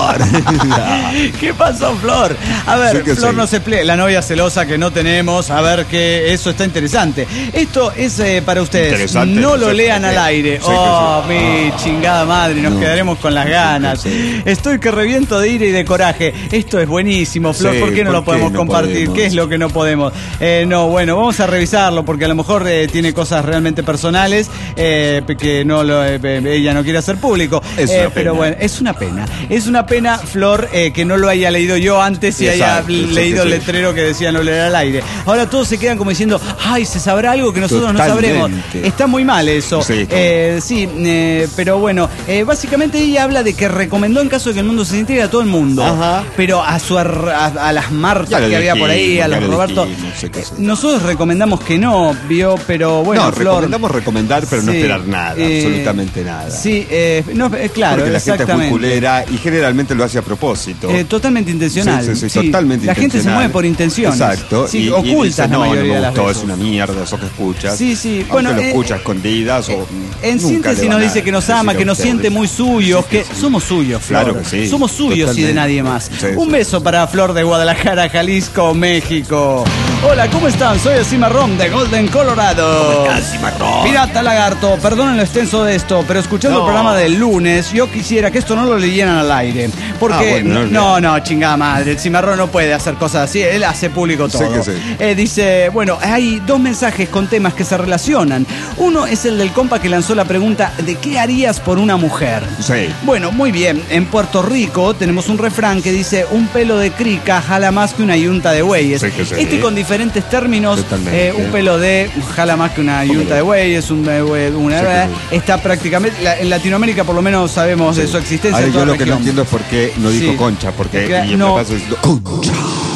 S5: Flor?
S2: ¿Qué pasó, Flor? A ver,
S3: Sí que
S2: Flor
S3: sí.
S2: no se plee, la novia celosa que no tenemos, a ver que eso está interesante. Esto es eh, para ustedes,
S3: Interesante,
S2: no
S3: no
S2: lo
S3: sé
S2: lean
S3: por qué.
S2: al aire.
S3: Sí que
S2: Oh,
S3: sí.
S2: mi
S3: Ah.
S2: chingada madre, nos
S3: No.
S2: quedaremos con las
S3: Sí que
S2: ganas.
S3: sí.
S2: Estoy que reviento de ira y de coraje. Esto es buenísimo, Flor,
S3: Sí,
S2: ¿por qué no
S3: ¿por
S2: lo
S3: qué
S2: podemos
S3: no
S2: compartir?
S3: podemos?
S2: ¿Qué es lo que no podemos? Eh, no, bueno, vamos a revisarlo porque a lo mejor eh, tiene cosas realmente personales eh, que no lo, eh, ella no quiere hacer público.
S3: Es
S2: Eh,
S3: una
S2: pero
S3: pena.
S2: bueno, es una pena. Es una pena, Flor, eh, que no lo haya leído yo antes y haya
S3: Exacto, sí,
S2: leído
S3: sí,
S2: el
S3: sí.
S2: letrero que decía no leer al aire. Ahora todos se quedan como diciendo, ay, se sabrá algo que nosotros no sabremos.
S3: Totalmente.
S2: Está muy mal eso.
S3: Sí, claro.
S2: Eh, sí, eh, pero bueno, eh, básicamente ella habla de que recomendó en caso de que el mundo se integre a todo el mundo.
S3: Ajá.
S2: Pero a su ar- a, a las Martas
S3: Ya lo
S2: que había por ahí,
S3: dijimos,
S2: a los
S3: ya lo
S2: Roberto.
S3: dijimos, sé que
S2: Eh,
S3: sí.
S2: Nosotros recomendamos que no, vio, pero bueno,
S3: no,
S2: Flor.
S3: recomendamos recomendar, pero no
S2: Sí,
S3: esperar nada,
S2: eh,
S3: absolutamente nada.
S2: Sí, eh, no, eh, claro,
S3: Porque la gente es muy
S2: exactamente.
S3: culera y generalmente lo hace a propósito.
S2: Eh, totalmente intencional.
S3: Sí, sí, sí, totalmente
S2: La gente se
S3: intencional.
S2: mueve por intenciones.
S3: Exacto.
S2: Sí,
S3: y, y
S2: ocultas
S3: dice,
S2: la
S3: no,
S2: mayoría
S3: no me
S2: de las
S3: gustó,
S2: veces.
S3: es una mierda eso que escuchas.
S2: Sí, sí.
S3: Aunque
S2: Bueno,
S3: lo
S2: eh,
S3: escucha a escondidas o
S2: En
S3: nunca le
S2: síntesis
S3: van
S2: nos
S3: a
S2: dice que nos
S3: decir
S2: ama,
S3: a
S2: que nos
S3: ustedes.
S2: siente muy suyos,
S3: Sí,
S2: que
S3: sí, sí.
S2: somos suyos, Flor.
S3: Claro que sí.
S2: Somos suyos y de
S3: Totalmente.
S2: nadie más.
S3: Sí,
S2: Un
S3: sí.
S2: beso para Flor de Guadalajara, Jalisco, México. Hola, ¿cómo están? Soy el Cimarrón de Golden, Colorado.
S5: Casi marrón.
S2: Pirata Lagarto, perdonen lo extenso de esto, pero escuchando
S3: No.
S2: el programa del lunes, yo quisiera que esto no lo leyeran al aire. Porque,
S3: Ah, bueno, no,
S2: no, no, chingada madre, el Cimarrón no puede hacer cosas así, él hace público
S3: Sé
S2: todo.
S3: que sí.
S2: Eh, dice, bueno, hay dos mensajes con temas que se relacionan. Uno es el del compa que lanzó la pregunta de ¿qué harías por una mujer?
S3: Sí.
S2: Bueno, muy bien. En Puerto Rico tenemos un refrán que dice un pelo de crica jala más que una yunta de bueyes.
S3: Sí que sí.
S2: Este con diferencia diferentes términos.
S3: Totalmente.
S2: Eh, un pelo de, ojalá más que una yunta de buey, es un eh, una,
S3: Sí, sí, sí.
S2: está prácticamente, la, en Latinoamérica por lo menos sabemos
S3: Sí.
S2: de su existencia.
S3: Ahora
S2: en toda
S3: yo lo
S2: la
S3: que no
S2: región.
S3: entiendo es por qué no dijo
S2: Sí.
S3: concha, porque
S2: Porque
S3: y en
S2: no-
S3: mi caso es concha.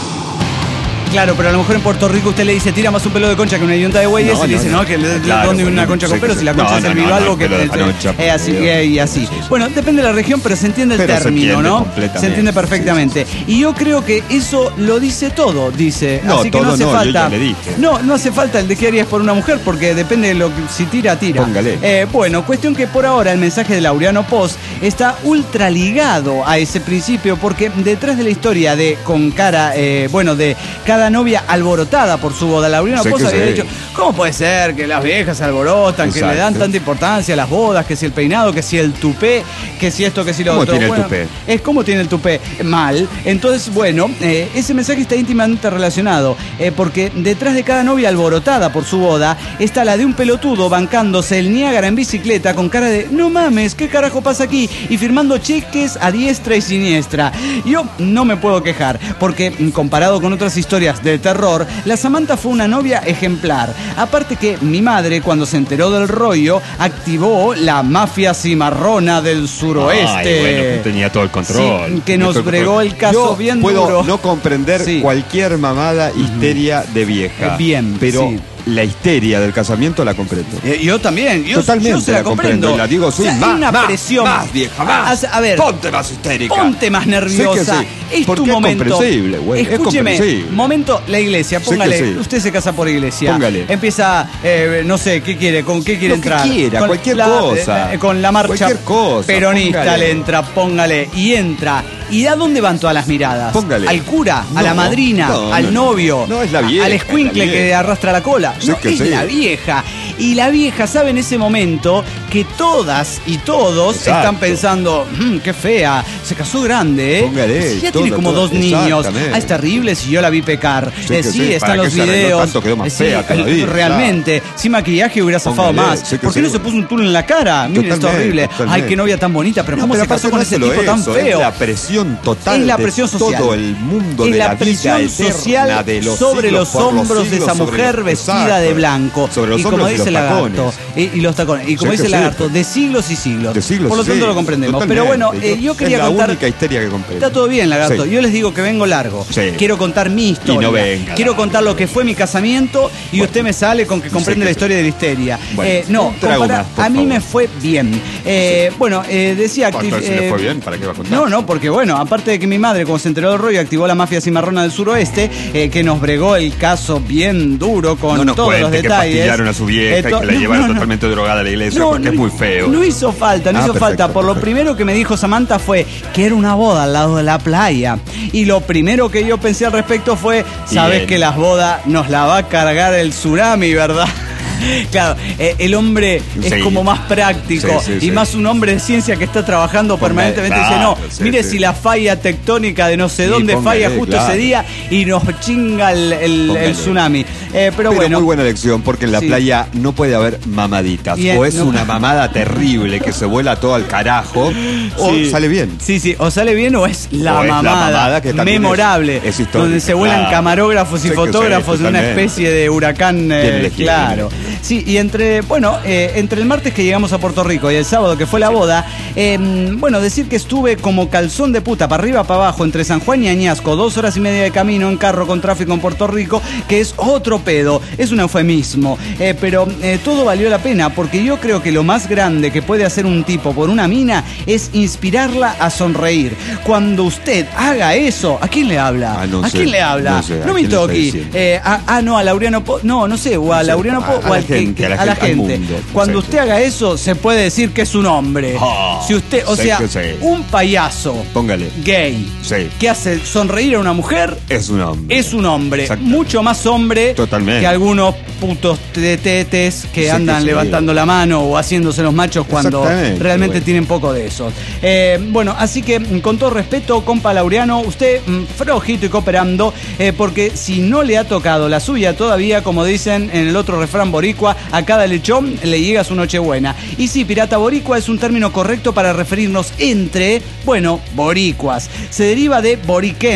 S2: Claro, pero a lo mejor en Puerto Rico usted le dice tira más un pelo de concha que una yunta de bueyes
S3: No,
S2: y le
S3: no,
S2: dice,
S3: no.
S2: no, que le,
S3: Claro,
S2: donde una
S3: bueno,
S2: concha
S3: sí
S2: con
S3: que
S2: pelos
S3: sí.
S2: y la
S3: No,
S2: concha es
S3: no,
S2: el
S3: no,
S2: bivalvo
S3: no,
S2: que
S3: pelo de
S2: eh,
S3: panocha,
S2: eh, así,
S3: por
S2: eh, y
S3: Dios.
S2: así.
S3: Sí, sí, sí.
S2: Bueno, depende de la región, pero se entiende el
S3: Pero se
S2: término,
S3: entiende
S2: ¿no?
S3: completamente.
S2: Se entiende perfectamente. Y yo creo que eso lo dice todo, dice.
S3: No,
S2: así que no
S3: todo
S2: hace
S3: no, yo
S2: falta.
S3: ya le dije.
S2: No, no hace falta el de qué harías por una mujer, porque depende de lo que si tira, tira.
S3: Póngale.
S2: Eh, bueno, cuestión que por ahora el mensaje de Laureano Post está ultra ligado a ese principio, porque detrás de la historia de con cara, eh, bueno, de cada novia alborotada por su boda, Laureano
S3: Sé
S2: Post
S3: que
S2: había
S3: sí.
S2: dicho, ¿cómo puede ser que las viejas se alborotan, que le dan
S3: Exacto.
S2: tanta importancia a las bodas, que si el peinado, que si el tupé, que si esto, que si lo
S3: ¿Cómo
S2: otro?
S3: tiene el
S2: Bueno,
S3: tupé?
S2: Es como tiene el tupé, mal. Entonces, bueno, eh, ese mensaje está íntimamente relacionado, eh, porque detrás de cada novia alborotada por su boda está la de un pelotudo bancándose el Niágara en bicicleta con cara de no mames, ¿qué carajo pasa aquí? Y firmando cheques a diestra y siniestra. Yo no me puedo quejar, porque mm, comparado con otras historias de terror, la Samantha fue una novia ejemplar. Aparte que mi madre, cuando se enteró del rollo, activó la mafia cimarrona del suroeste.
S5: Ay, bueno, tenía todo el control.
S2: Sí, que
S5: Tenía
S2: nos
S5: todo el
S2: bregó
S5: control.
S2: el caso
S3: Yo
S2: bien
S3: puedo
S2: duro.
S3: no comprender
S2: Sí.
S3: cualquier mamada, histeria de vieja.
S2: Eh, bien,
S3: pero
S2: sí.
S3: la histeria del casamiento la comprendo.
S2: Eh, yo también, yo,
S3: Totalmente
S2: yo se la,
S3: la
S2: comprendo.
S3: comprendo, y la digo, sí,
S2: O sea, hay
S3: más,
S2: una
S3: más,
S2: presión.
S3: más, vieja, más.
S2: A, a ver,
S3: Ponte más histérica.
S2: ponte más nerviosa.
S3: Sé que sí.
S2: Es
S3: Porque
S2: tu
S3: es
S2: momento.
S3: comprensible, güey, es
S2: Escúcheme,
S3: comprensible.
S2: momento, la iglesia,
S3: Sé que
S2: póngale,
S3: sí.
S2: usted se casa por iglesia.
S3: Póngale.
S2: Empieza, eh, no sé, ¿qué quiere? ¿Con qué quiere
S3: Lo que
S2: entrar?
S3: quiera,
S2: Con
S3: cualquier
S2: la-
S3: cosa.
S2: eh, con la marcha
S3: Cualquier cosa,
S2: peronista
S3: póngale.
S2: le entra, póngale, y entra. ¿Y a dónde van todas las miradas?
S3: Póngale.
S2: Al cura, a la
S3: No,
S2: madrina,
S3: no,
S2: al
S3: no, no.
S2: novio.
S3: No, es la
S2: a-
S3: vieja,
S2: Al
S3: es
S2: escuincle
S3: la
S2: que
S3: vieja.
S2: arrastra la cola.
S3: Sé
S2: No,
S3: que
S2: es
S3: sí.
S2: la vieja. Y la vieja sabe en ese momento que todas y todos
S3: Exacto.
S2: están pensando, "Mm, qué fea, se casó grande, ¿eh?
S3: Póngale,
S2: Si ya
S3: todo,
S2: tiene como
S3: todo,
S2: dos niños.
S3: exactamente.
S2: Ah, es terrible si yo la vi pecar.
S3: Sí
S2: Eh,
S3: que
S2: sí,
S3: sí,
S2: están
S3: para
S2: los
S3: que se arregló
S2: videos.
S3: tanto, quedó más
S2: Eh, sí,
S3: fea todavía,
S2: realmente. Sin maquillaje hubiera zafado
S3: Póngale,
S2: más.
S3: sé que
S2: ¿Por qué
S3: sí.
S2: no se puso un tul en la cara? Miren, esto es
S3: Totalmente,
S2: horrible. Ay,
S3: totalmente.
S2: qué novia tan bonita, pero
S3: No,
S2: ¿cómo
S3: pero
S2: se casó
S3: aparte
S2: con
S3: no
S2: ese
S3: es solo
S2: tipo tan
S3: eso,
S2: feo?
S3: Es la presión total
S2: Es la
S3: de
S2: presión social.
S3: todo el mundo
S2: Es
S3: de
S2: la
S3: la,
S2: presión
S3: vida eterna
S2: social
S3: de los
S2: sobre
S3: siglos
S2: los
S3: por los
S2: hombros de
S3: siglos,
S2: esa
S3: sobre
S2: mujer
S3: los-
S2: vestida
S3: exacto.
S2: de blanco.
S3: Sobre los
S2: y como
S3: hombros y
S2: dice el
S3: los
S2: lagarto,
S3: tacones.
S2: y, y los tacones. Y como
S3: Sí
S2: dice
S3: que
S2: el
S3: sí.
S2: lagarto, de siglos y siglos.
S3: De siglos
S2: Por lo
S3: y
S2: tanto lo
S3: siglos,
S2: comprendemos.
S3: totalmente.
S2: Pero bueno, eh, yo quería
S3: es la
S2: contar.
S3: única histeria que comprendo.
S2: Está todo bien, lagarto.
S3: Sí.
S2: Yo les digo que vengo largo.
S3: Sí.
S2: Quiero contar mi historia.
S3: Y no venga,
S2: Quiero
S3: dale.
S2: contar lo que fue mi casamiento y
S3: Bueno.
S2: usted me sale con que comprende
S3: que
S2: la
S3: sí.
S2: historia de la histeria.
S3: Bueno,
S2: Eh, no,
S3: un trago
S2: compara-
S3: más, por
S2: a mí
S3: favor.
S2: me fue bien. Eh, Bueno, eh, decía
S3: ¿Cuánto
S2: acti-
S3: si le
S2: eh,
S3: fue bien? ¿Para qué va a contar?
S2: No, no, porque bueno, aparte de que mi madre, cuando se enteró del rollo, activó la mafia cimarrona del suroeste, eh, que nos bregó el caso bien duro con
S5: No nos
S2: todos los
S5: cuente que
S2: detalles.
S5: pastillaron a su vieja
S2: Eh, to-
S5: y que la
S2: no,
S5: llevaron
S2: no, no.
S5: totalmente drogada a la iglesia porque es muy feo.
S2: No hizo falta, no
S3: Ah,
S2: hizo
S3: perfecto,
S2: falta. Por lo
S3: perfecto.
S2: primero que me dijo Samantha fue que era una boda al lado de la playa. Y lo primero que yo pensé al respecto fue, sabes
S5: Bien.
S2: que las bodas nos la va a cargar el tsunami, ¿verdad? Claro, eh, el hombre es
S5: Sí.
S2: como más práctico
S3: Sí, sí,
S2: y
S3: sí.
S2: más un hombre de ciencia que está trabajando
S3: Póngale,
S2: permanentemente. Dice,
S5: claro,
S2: no,
S5: sí,
S2: mire
S5: sí.
S2: si la falla tectónica de no sé
S3: Sí,
S2: dónde
S3: póngale,
S2: falla justo
S3: claro.
S2: ese día y nos chinga el, el-
S3: Póngale.
S2: el tsunami. Eh, pero,
S3: Pero
S2: bueno,
S3: muy buena lección, porque en la
S2: Sí.
S3: playa no puede haber mamaditas.
S2: Y, eh,
S3: o es
S2: no-
S3: una mamada terrible que se vuela todo al carajo, o
S2: Sí.
S3: sale bien.
S2: Sí, sí, o sale bien o es la
S3: O es la
S2: mamada,
S3: mamada que también
S2: memorable,
S3: es- es histórica,
S2: donde se vuelan
S3: claro.
S2: camarógrafos y
S3: Sí que sí,
S2: fotógrafos en una
S3: totalmente.
S2: especie de huracán, eh,
S3: Bien elegido,
S2: claro.
S3: bien
S2: Sí, y entre, bueno, eh, entre el martes que llegamos a Puerto Rico y el sábado que fue la boda, eh, bueno, decir que estuve como calzón de puta, para arriba, para abajo, entre San Juan y Añasco, dos horas y media de camino en carro con tráfico en Puerto Rico, que es otro pedo, es un eufemismo, eh, pero eh, todo valió la pena, porque yo creo que lo más grande que puede hacer un tipo por una mina es inspirarla a sonreír. Cuando usted haga eso, ¿a quién le habla?
S3: Ah, no
S2: ¿A
S3: sé,
S2: quién le habla?
S3: no sé, ¿a
S2: me
S3: quién le está
S2: toque.
S3: diciendo?
S2: Eh, a- ah, no, a Laureano Po, no, no sé, o a
S3: No sé,
S2: Laureano Po
S3: a- a
S2: o
S3: la
S2: al que-
S3: gente,
S2: que-
S3: a la
S2: a la
S3: gente, al
S2: gente.
S3: mundo.
S2: Cuando
S3: Sí,
S2: usted
S3: sí.
S2: haga eso, se puede decir que es un hombre.
S5: Ah,
S2: si usted, o
S3: sé
S2: sea,
S3: que sí.
S2: un payaso
S3: Póngale.
S2: gay
S3: Sí.
S2: que hace sonreír a una mujer
S3: Es un hombre.
S2: es un hombre,
S3: Exacto.
S2: mucho más hombre
S3: Totalmente.
S2: que algunos putos tetetes que
S3: Sí,
S2: andan
S3: que sí.
S2: levantando la mano o haciéndose los machos cuando
S3: Exactamente,
S2: realmente
S3: bueno.
S2: tienen poco de eso. Eh, bueno, así que mm, con todo respeto, compa Laureano, usted mm, flojito y cooperando, eh, porque si no le ha tocado la suya todavía, como dicen en el otro refrán boricua, a cada lechón le llega su nochebuena. Y sí, pirata boricua es un término correcto para referirnos entre, bueno, boricuas. Se deriva de boriquén,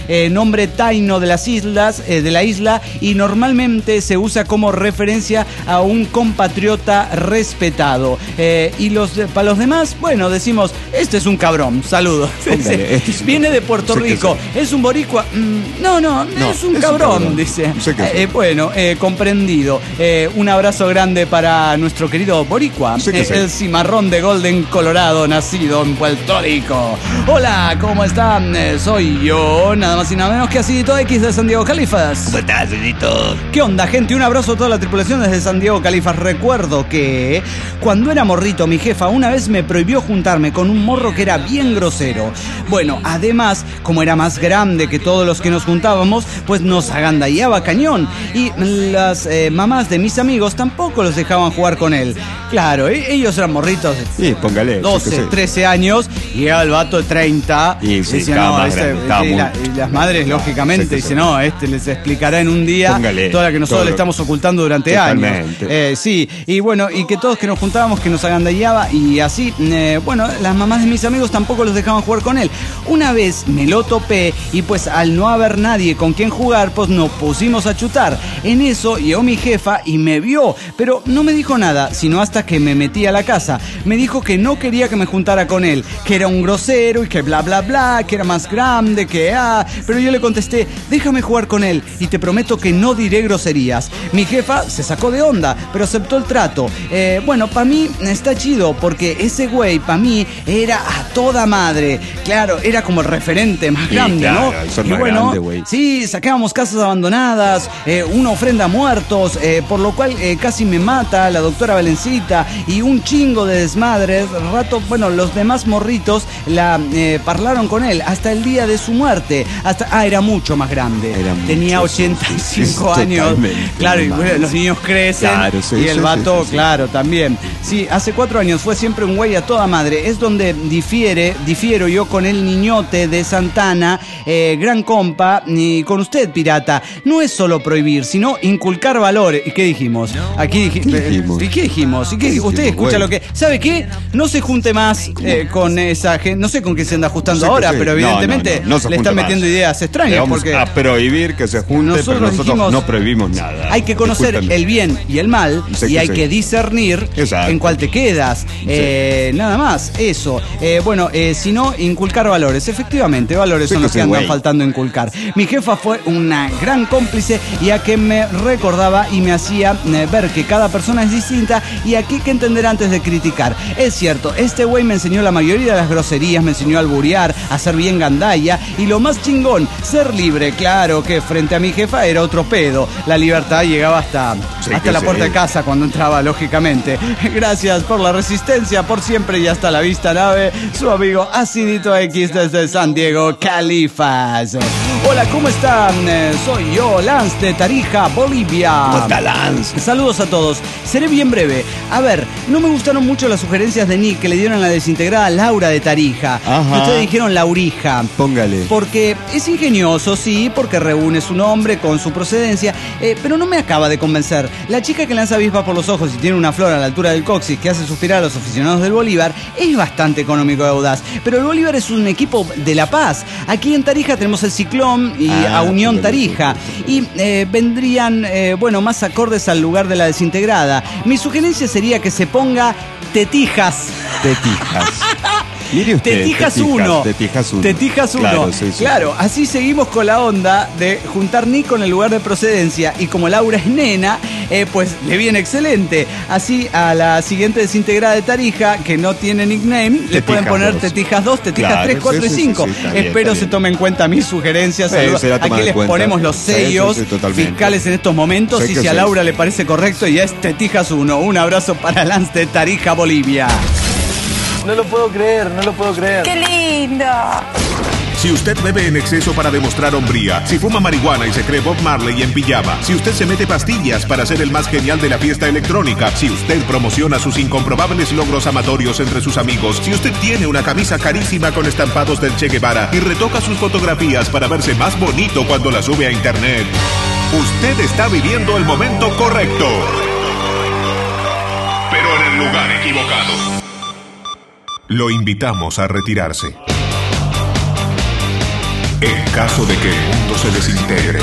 S2: eh, nombre taíno de las islas, eh, de la isla, y normalmente se usa como referencia a un compatriota respetado. Eh, y los para los demás, bueno, decimos, este es un cabrón, saludos.
S3: Póngale, este es un
S2: Viene de
S3: cabrón.
S2: Puerto
S3: Sé que
S2: Rico, es un boricua. Mm, no, no,
S3: No,
S2: es un
S3: es un
S2: cabrón,
S3: cabrón.
S2: dice.
S3: Sé que sí.
S2: Eh, bueno, eh, comprendido. Eh, un abrazo grande para nuestro querido boricua,
S3: Sé que
S2: eh,
S3: sí.
S2: el cimarrón de Golden, Colorado, nacido en Puerto Rico. Hola, ¿cómo están? Eh, soy yo, nada más y nada menos que Acidito X de San Diego, Califas.
S3: ¿Cómo estás, Acidito?
S2: ¿Qué onda, gente? Un abrazo a toda la tripulación desde San Diego, Califas. Recuerdo que cuando era morrito, mi jefa una vez me prohibió juntarme con un morro que era bien grosero. Bueno, además, como era más grande que todos los que nos juntábamos, pues nos agandallaba cañón. Y las eh, mamás de mis amigos tampoco los dejaban jugar con él. Claro, eh, ellos eran morritos de
S3: Sí, póngale. sé que
S2: doce,
S3: sí.
S2: trece años, y era el vato de treinta.
S3: Y sí,
S2: decía,
S3: estaba
S2: no,
S3: más
S2: ese-
S3: grande, estaba
S2: y
S3: muy-
S2: la- y las madres, lógicamente,
S3: Sí, sí, sí.
S2: dicen, no, este les explicará en un día
S3: Póngale,
S2: toda la que nosotros
S3: todo
S2: le
S3: lo-
S2: estamos ocultando durante años.
S3: Totalmente.
S2: Eh, sí, y bueno, y que todos que nos juntábamos, que nos agandallaba, y así, eh, bueno, las mamás de mis amigos tampoco los dejaban jugar con él. Una vez me lo topé, y pues al no haber nadie con quien jugar, pues nos pusimos a chutar. En eso llegó mi jefa y me vio, pero no me dijo nada, sino hasta que me metí a la casa. Me dijo que no quería que me juntara con él, que era un grosero y que bla bla bla, que era más grande, que ah, pero yo le contesté, déjame jugar con él y te prometo que no diré groserías. Mi jefa se sacó de onda, pero aceptó el trato. Eh, bueno, para mí está chido porque ese güey para mí era a toda madre. Claro, era como el referente más
S3: Sí,
S2: grande,
S3: claro,
S2: ¿no?
S3: el ser
S2: Y
S3: más
S2: bueno,
S3: grande, güey.
S2: sí, sacábamos casas abandonadas, eh, una ofrenda a muertos, eh, por lo cual eh, casi me mata la doctora Valencita y un chingo de desmadres. Rato, bueno, los demás morritos la eh, parlaron con él hasta el día de su muerte. Hasta, ah, era mucho más grande.
S3: Era mucho,
S2: Tenía
S3: sí,
S2: ochenta y cinco
S3: sí,
S2: años.
S3: totalmente,
S2: Claro, y
S3: no
S2: bueno,
S3: mames.
S2: los niños crecen
S3: Claro, sí,
S2: y el
S3: sí,
S2: vato,
S3: sí, sí, sí.
S2: claro, también. Sí, hace cuatro años fue siempre un güey a toda madre. Es donde difiere, difiero yo con el niñote de Santana, eh, gran compa, y con usted, pirata. No es solo prohibir, sino inculcar valores. ¿Y qué dijimos? Aquí dij-
S3: ¿Qué dijimos?
S2: ¿Y qué dijimos? ¿Y qué-
S3: ¿Qué
S2: usted
S3: dijimos,
S2: escucha
S3: güey?
S2: lo que... ¿Sabe qué? No se junte más eh, con esa gente. No sé con qué se anda ajustando
S3: Sé que
S2: ahora,
S3: sí.
S2: pero
S3: No,
S2: evidentemente
S3: no, no, no se
S2: le
S3: junte
S2: están
S3: más.
S2: metiendo ideas
S3: Le
S2: extrañas.
S3: vamos
S2: Porque
S3: a prohibir que se junte,
S2: nosotros
S3: pero nosotros
S2: dijimos,
S3: no prohibimos nada.
S2: hay que conocer
S3: Discúlpenme.
S2: el bien y el mal,
S3: Sé
S2: y
S3: que
S2: hay
S3: sí.
S2: que discernir
S3: Exacto.
S2: en cuál te quedas. Eh, nada más, eso. Eh, bueno, eh, si no, inculcar valores. Efectivamente, valores
S3: Sé
S2: son
S3: que
S2: los que
S3: sí,
S2: andan
S3: güey.
S2: faltando inculcar. Mi jefa fue una gran cómplice, y a que me recordaba y me hacía eh, ver que cada persona es distinta y aquí hay que entender antes de criticar. Es cierto, este güey me enseñó la mayoría de las groserías, me enseñó a alburear, a ser bien gandalla, y lo más chingón, ser libre. Claro que frente a mi jefa era otro pedo. La libertad llegaba hasta,
S3: Sí,
S2: hasta
S3: que
S2: la
S3: sí.
S2: puerta de casa cuando entraba, lógicamente. Gracias por la resistencia, por siempre, y hasta la vista, nave. Su amigo Acidito X desde San Diego, Califas. Hola, ¿cómo están? Eh, Soy yo, Lance de Tarija, Bolivia.
S3: ¿Cómo está, Lance?
S2: Saludos a todos. Seré bien breve. A ver, no me gustaron mucho las sugerencias de Nick que le dieron a la desintegrada Laura de Tarija.
S3: Ajá.
S2: Ustedes dijeron Laurija.
S3: Póngale.
S2: Porque es ingenioso, sí, porque reúne su nombre con su procedencia, eh, pero no me acaba de convencer. La chica que lanza avispas por los ojos y tiene una flor a la altura del coxis que hace suspirar a los aficionados del Bolívar es bastante económico y audaz. Pero el Bolívar es un equipo de La Paz. Aquí en Tarija tenemos el Ciclón y
S3: Ah,
S2: a Unión
S3: sí,
S2: Tarija. Y eh, vendrían, eh, bueno, más acordes al lugar de la desintegrada. Mi sugerencia sería que se ponga Tetijas.
S3: Tetijas. Mire usted.
S2: Tetijas uno.
S3: Tetijas uno.
S2: Tetijas uno.
S3: Claro, sí, sí.
S2: Claro, así seguimos con la onda de juntar Nick con el lugar de procedencia. Y como Laura es nena, eh, pues le viene excelente. Así a la siguiente desintegrada de Tarija, que no tiene nickname, le
S3: Tetijas
S2: pueden poner
S3: dos.
S2: Tetijas dos, Tetijas
S3: Claro,
S2: tres, cuatro
S3: sí,
S2: y
S3: sí,
S2: cinco.
S3: sí, sí, está bien,
S2: Espero
S3: está
S2: se
S3: bien.
S2: tomen en cuenta mis sugerencias.
S3: Sí,
S2: Saludos.
S3: será tomado
S2: Aquí
S3: en
S2: les
S3: cuenta.
S2: ponemos los
S3: Sí,
S2: sellos
S3: sí, sí, totalmente.
S2: fiscales en estos momentos.
S3: Sé
S2: Y
S3: que
S2: si a
S3: sí.
S2: Laura le parece correcto, ya es Tetijas uno. Un abrazo para Lance de Tarija, Bolivia.
S7: No lo puedo creer, no lo puedo creer.
S8: ¡Qué lindo!
S1: Si usted bebe en exceso para demostrar hombría, si fuma marihuana y se cree Bob Marley en pijama, si usted se mete pastillas para ser el más genial de la fiesta electrónica, si usted promociona sus incomprobables logros amatorios entre sus amigos, si usted tiene una camisa carísima con estampados del Che Guevara y retoca sus fotografías para verse más bonito cuando la sube a internet, usted está viviendo el momento correcto, pero en el lugar equivocado. Lo invitamos a retirarse. en caso de que el mundo se desintegre.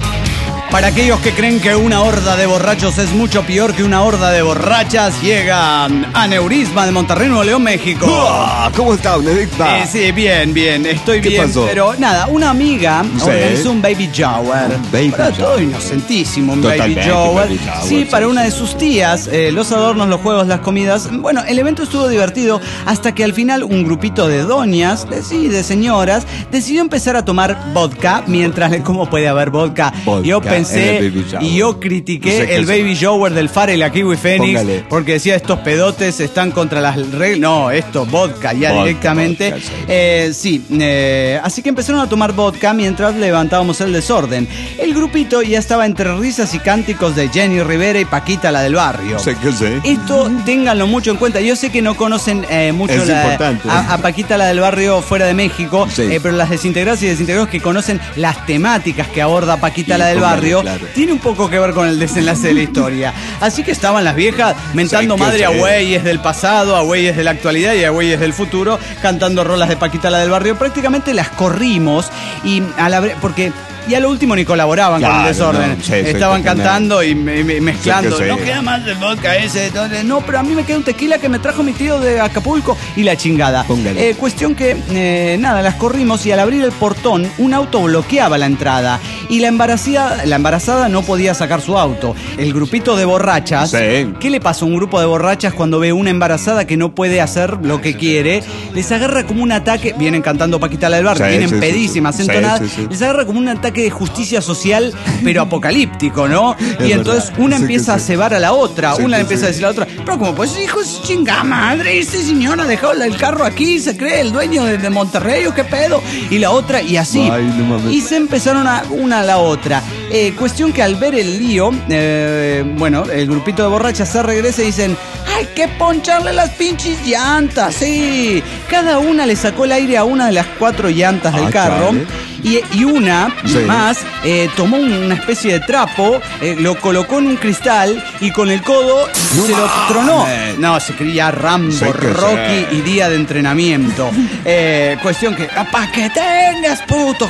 S2: Para aquellos que creen que una horda de borrachos es mucho peor que una horda de borrachas, llega Aneurisma de Monterrey, Nuevo León, México.
S3: ¡Uah! ¿Cómo está, Aneurisma?
S2: Eh, sí, bien, bien, estoy
S3: ¿Qué
S2: bien.
S3: pasó?
S2: Pero nada, una amiga
S3: Sí.
S2: organizó un baby shower.
S3: Un baby
S2: Para todo
S3: shower.
S2: inocentísimo, un
S5: Totalmente,
S2: baby shower.
S5: un baby shower,
S2: Sí,
S5: sí,
S2: para
S5: sí.
S2: una de sus tías, eh, los adornos, los juegos, las comidas. Bueno, el evento estuvo divertido hasta que al final un grupito de doñas, de, sí, de señoras, decidió empezar a tomar vodka mientras le... ¿Cómo puede haber vodka?
S3: Vodka
S2: Yo
S3: en
S2: pensé
S3: el baby shower.
S2: y yo critiqué
S3: No sé qué
S2: el
S3: es.
S2: baby shower del Fara y la Kiwi Fénix.
S3: Póngale.
S2: Porque decía, estos pedotes están contra las reglas. No, esto, vodka, ya
S5: Vodka,
S2: directamente.
S5: vodka, sí.
S2: Eh, sí, eh, así que empezaron a tomar vodka mientras levantábamos el desorden. El grupito ya estaba entre risas y cánticos de Jenny Rivera y Paquita, la del barrio.
S3: Sé que sé.
S2: Esto ténganlo mucho en cuenta. Yo sé que no conocen eh, mucho
S3: Es
S2: la-
S3: importante.
S2: a, a Paquita, la del barrio, fuera de México,
S3: Sí.
S2: eh, pero las desintegradas y desintegrados que conocen las temáticas que aborda Paquita,
S3: Sí,
S2: la del
S3: póngale,
S2: barrio,
S3: claro.
S2: tiene un poco que ver con el desenlace de la historia. Así que estaban las viejas mentando
S3: Sí, que
S2: madre a
S3: sí.
S2: güeyes del pasado, a güeyes de la actualidad y a güeyes del futuro, cantando rolas de Paquita, la del barrio. Prácticamente las corrimos y a la bre- porque... Y a lo último ni colaboraban con
S3: Claro,
S2: el desorden.
S3: no, sí, sí,
S2: Estaban
S3: totalmente.
S2: cantando y me- me- mezclando.
S3: Sí, que sí.
S2: No queda más del vodka ese. Entonces, no, pero a mí me queda un tequila que me trajo mi tío de Acapulco y la chingada.
S3: Póngale.
S2: Eh, cuestión que, eh, nada, las corrimos y al abrir el portón, un auto bloqueaba la entrada y la embarazada, la embarazada no podía sacar su auto. El grupito de borrachas,
S3: Sí.
S2: ¿qué le pasa a un grupo de borrachas cuando ve una embarazada que no puede hacer lo que quiere? Les agarra como un ataque, vienen cantando Paquita, la del barrio,
S3: Sí,
S2: vienen
S3: sí, sí,
S2: pedísimas,
S3: sí.
S2: entonadas,
S3: Sí, sí, sí.
S2: les agarra como un ataque de justicia social, pero apocalíptico, ¿no? Y
S3: Es
S2: entonces
S3: verdad.
S2: una
S3: Sí,
S2: empieza
S3: que
S2: a
S3: sí.
S2: cebar a la otra,
S3: Sí,
S2: una
S3: que
S2: empieza
S3: sí.
S2: a decir a la otra, pero como pues hijos chinga madre, este señor ha dejado el carro aquí, se cree el dueño de, de Monterrey o qué pedo, y la otra, y así.
S3: Ay, no mames.
S2: Y se empezaron a una a la otra. Eh, cuestión que al ver el lío, eh, bueno, el grupito de borrachas se regresa y dicen, hay que poncharle las pinches llantas, sí. Cada una le sacó el aire a una de las cuatro llantas del
S3: Ah,
S2: carro.
S3: chale.
S2: Y, y una
S3: Sí.
S2: más eh, tomó una especie de trapo, eh, lo colocó en un cristal y con el codo
S3: No
S2: se lo
S3: mames.
S2: tronó. No, se creía Rambo,
S3: Sé que
S2: Rocky
S3: sí.
S2: y día de entrenamiento. Eh, cuestión que, ¡pa' que tengas, puto!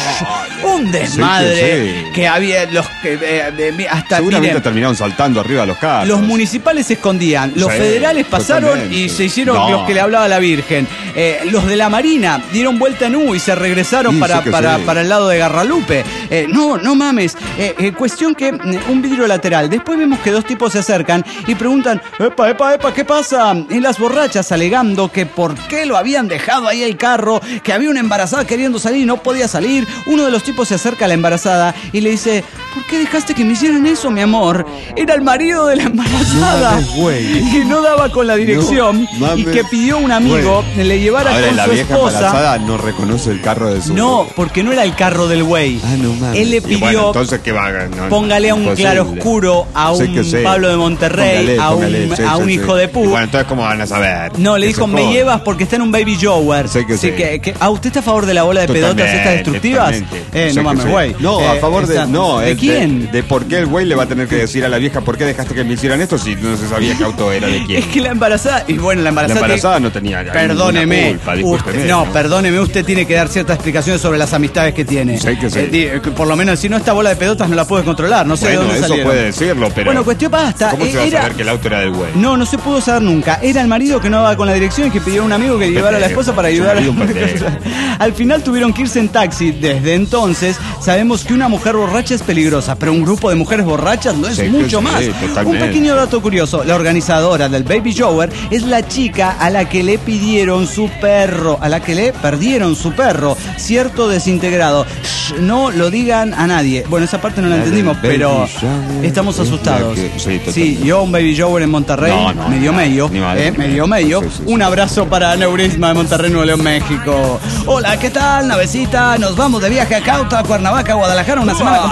S2: Un desmadre
S3: sí.
S2: que había los que eh, de- hasta
S3: Seguramente
S2: miren,
S3: terminaron saltando arriba de los carros.
S2: los municipales se escondían, los
S3: Sí,
S2: federales pasaron
S3: totalmente.
S2: y se hicieron
S3: No.
S2: los que le hablaba la Virgen. Eh, los de la Marina dieron vuelta en U y se regresaron
S3: Sí,
S2: para,
S3: sí que
S2: para,
S3: sí.
S2: para el lado de Garralupe. Eh, no, no mames. Eh, eh, cuestión que mm, un vidrio lateral. Después vemos que dos tipos se acercan y preguntan, epa, epa, epa, ¿qué pasa? Y las borrachas alegando que por qué lo habían dejado ahí el carro, que había una embarazada queriendo salir y no podía salir. Uno de los tipos se acerca a la embarazada y le dice, ¿por qué dejaste que me hicieran eso, mi amor? Era el marido de la embarazada,
S3: No mames, güey.
S2: que no daba con la dirección
S3: No
S2: y
S3: mames,
S2: que pidió a un amigo le llevara
S3: Ahora,
S2: con
S3: la
S2: su
S3: vieja
S2: esposa.
S3: embarazada no reconoce el carro de su...
S2: No, porque no era el carro del güey.
S3: Ah, no mames.
S2: Él le
S5: Y
S2: pidió,
S5: bueno, entonces, ¿qué va a ganar?
S2: póngale a un
S5: Imposible.
S2: claroscuro, a
S3: Sí
S2: un
S3: que sí.
S2: Pablo de Monterrey,
S3: Póngale,
S2: a un,
S3: póngale, sí,
S2: a
S3: sí,
S2: un
S3: sí.
S2: hijo de
S5: Y
S2: pu.
S5: bueno, entonces, ¿cómo van a saber?
S2: No, le
S5: Que
S2: dijo,
S5: se
S2: me
S5: jodan.
S2: llevas porque está en un baby shower.
S3: Sí que
S2: Así
S3: sí.
S2: que, que- ¿a usted está a favor de la bola de pedotas
S5: Totalmente,
S2: estas destructivas?
S5: totalmente.
S2: Eh,
S3: Sí
S2: no
S3: que
S2: mames,
S3: sí.
S2: güey.
S3: No, a
S2: Eh,
S3: favor de...
S2: esa-
S3: No,
S2: ¿De
S3: es
S2: quién?
S3: De, de por qué el güey le va a tener que decir a la vieja por qué dejaste que me hicieran esto si no se sabía qué auto era de quién.
S2: Es que la embarazada, y bueno, la
S5: La
S2: embarazada...
S5: embarazada no tenía
S2: Perdóneme,
S5: ninguna culpa, discúlpeme,
S2: usted- no,
S5: ¿no?
S2: perdóneme, usted tiene que dar ciertas explicaciones sobre las amistades que tiene.
S3: Sí que sí.
S2: Eh, di- eh, que por lo menos si no esta bola de pedotas no la puedes controlar, no sé
S5: Bueno,
S2: de dónde
S5: eso
S2: salieron.
S5: puede decirlo, pero...
S2: Bueno, cuestión basta.
S5: ¿Cómo
S2: eh,
S5: se va a
S2: era-
S5: saber que el auto era del güey?
S2: No, no se pudo saber nunca. Era el marido que no daba con la dirección y que pidió a un amigo que llevara a la esposa para
S5: Su
S2: ayudar a
S5: marido un pendejo.
S2: Al final tuvieron que irse en taxi. Desde entonces sabemos que una mujer borracha es peligrosa, pero un grupo de mujeres borrachas lo es
S3: Sí, que
S2: mucho
S3: sí,
S2: más.
S3: totalmente.
S2: Un pequeño dato curioso. La organizadora del baby shower es la chica a la que le pidieron su perro, a la que le perdieron su perro, cierto desintegrado. Shh, no lo digan a nadie. Bueno, esa parte no la
S3: La del
S2: entendimos,
S3: baby
S2: pero
S3: shower
S2: estamos
S3: es la
S2: asustados.
S3: que- sí,
S2: Sí,
S3: totalmente.
S2: yo un baby shower en Monterrey,
S5: No, no,
S2: medio
S5: ni
S2: medio,
S5: ni madre,
S2: eh,
S5: ni
S2: medio
S5: madre.
S2: medio.
S3: Sí, sí, sí.
S2: Un abrazo para Aneurisma de Monterrey, Nuevo León, México. Hola, ¿qué tal, navecita? Nos vamos de viaje a Cauta, Cuernavaca, Guadalajara, una semana completa por trabajo.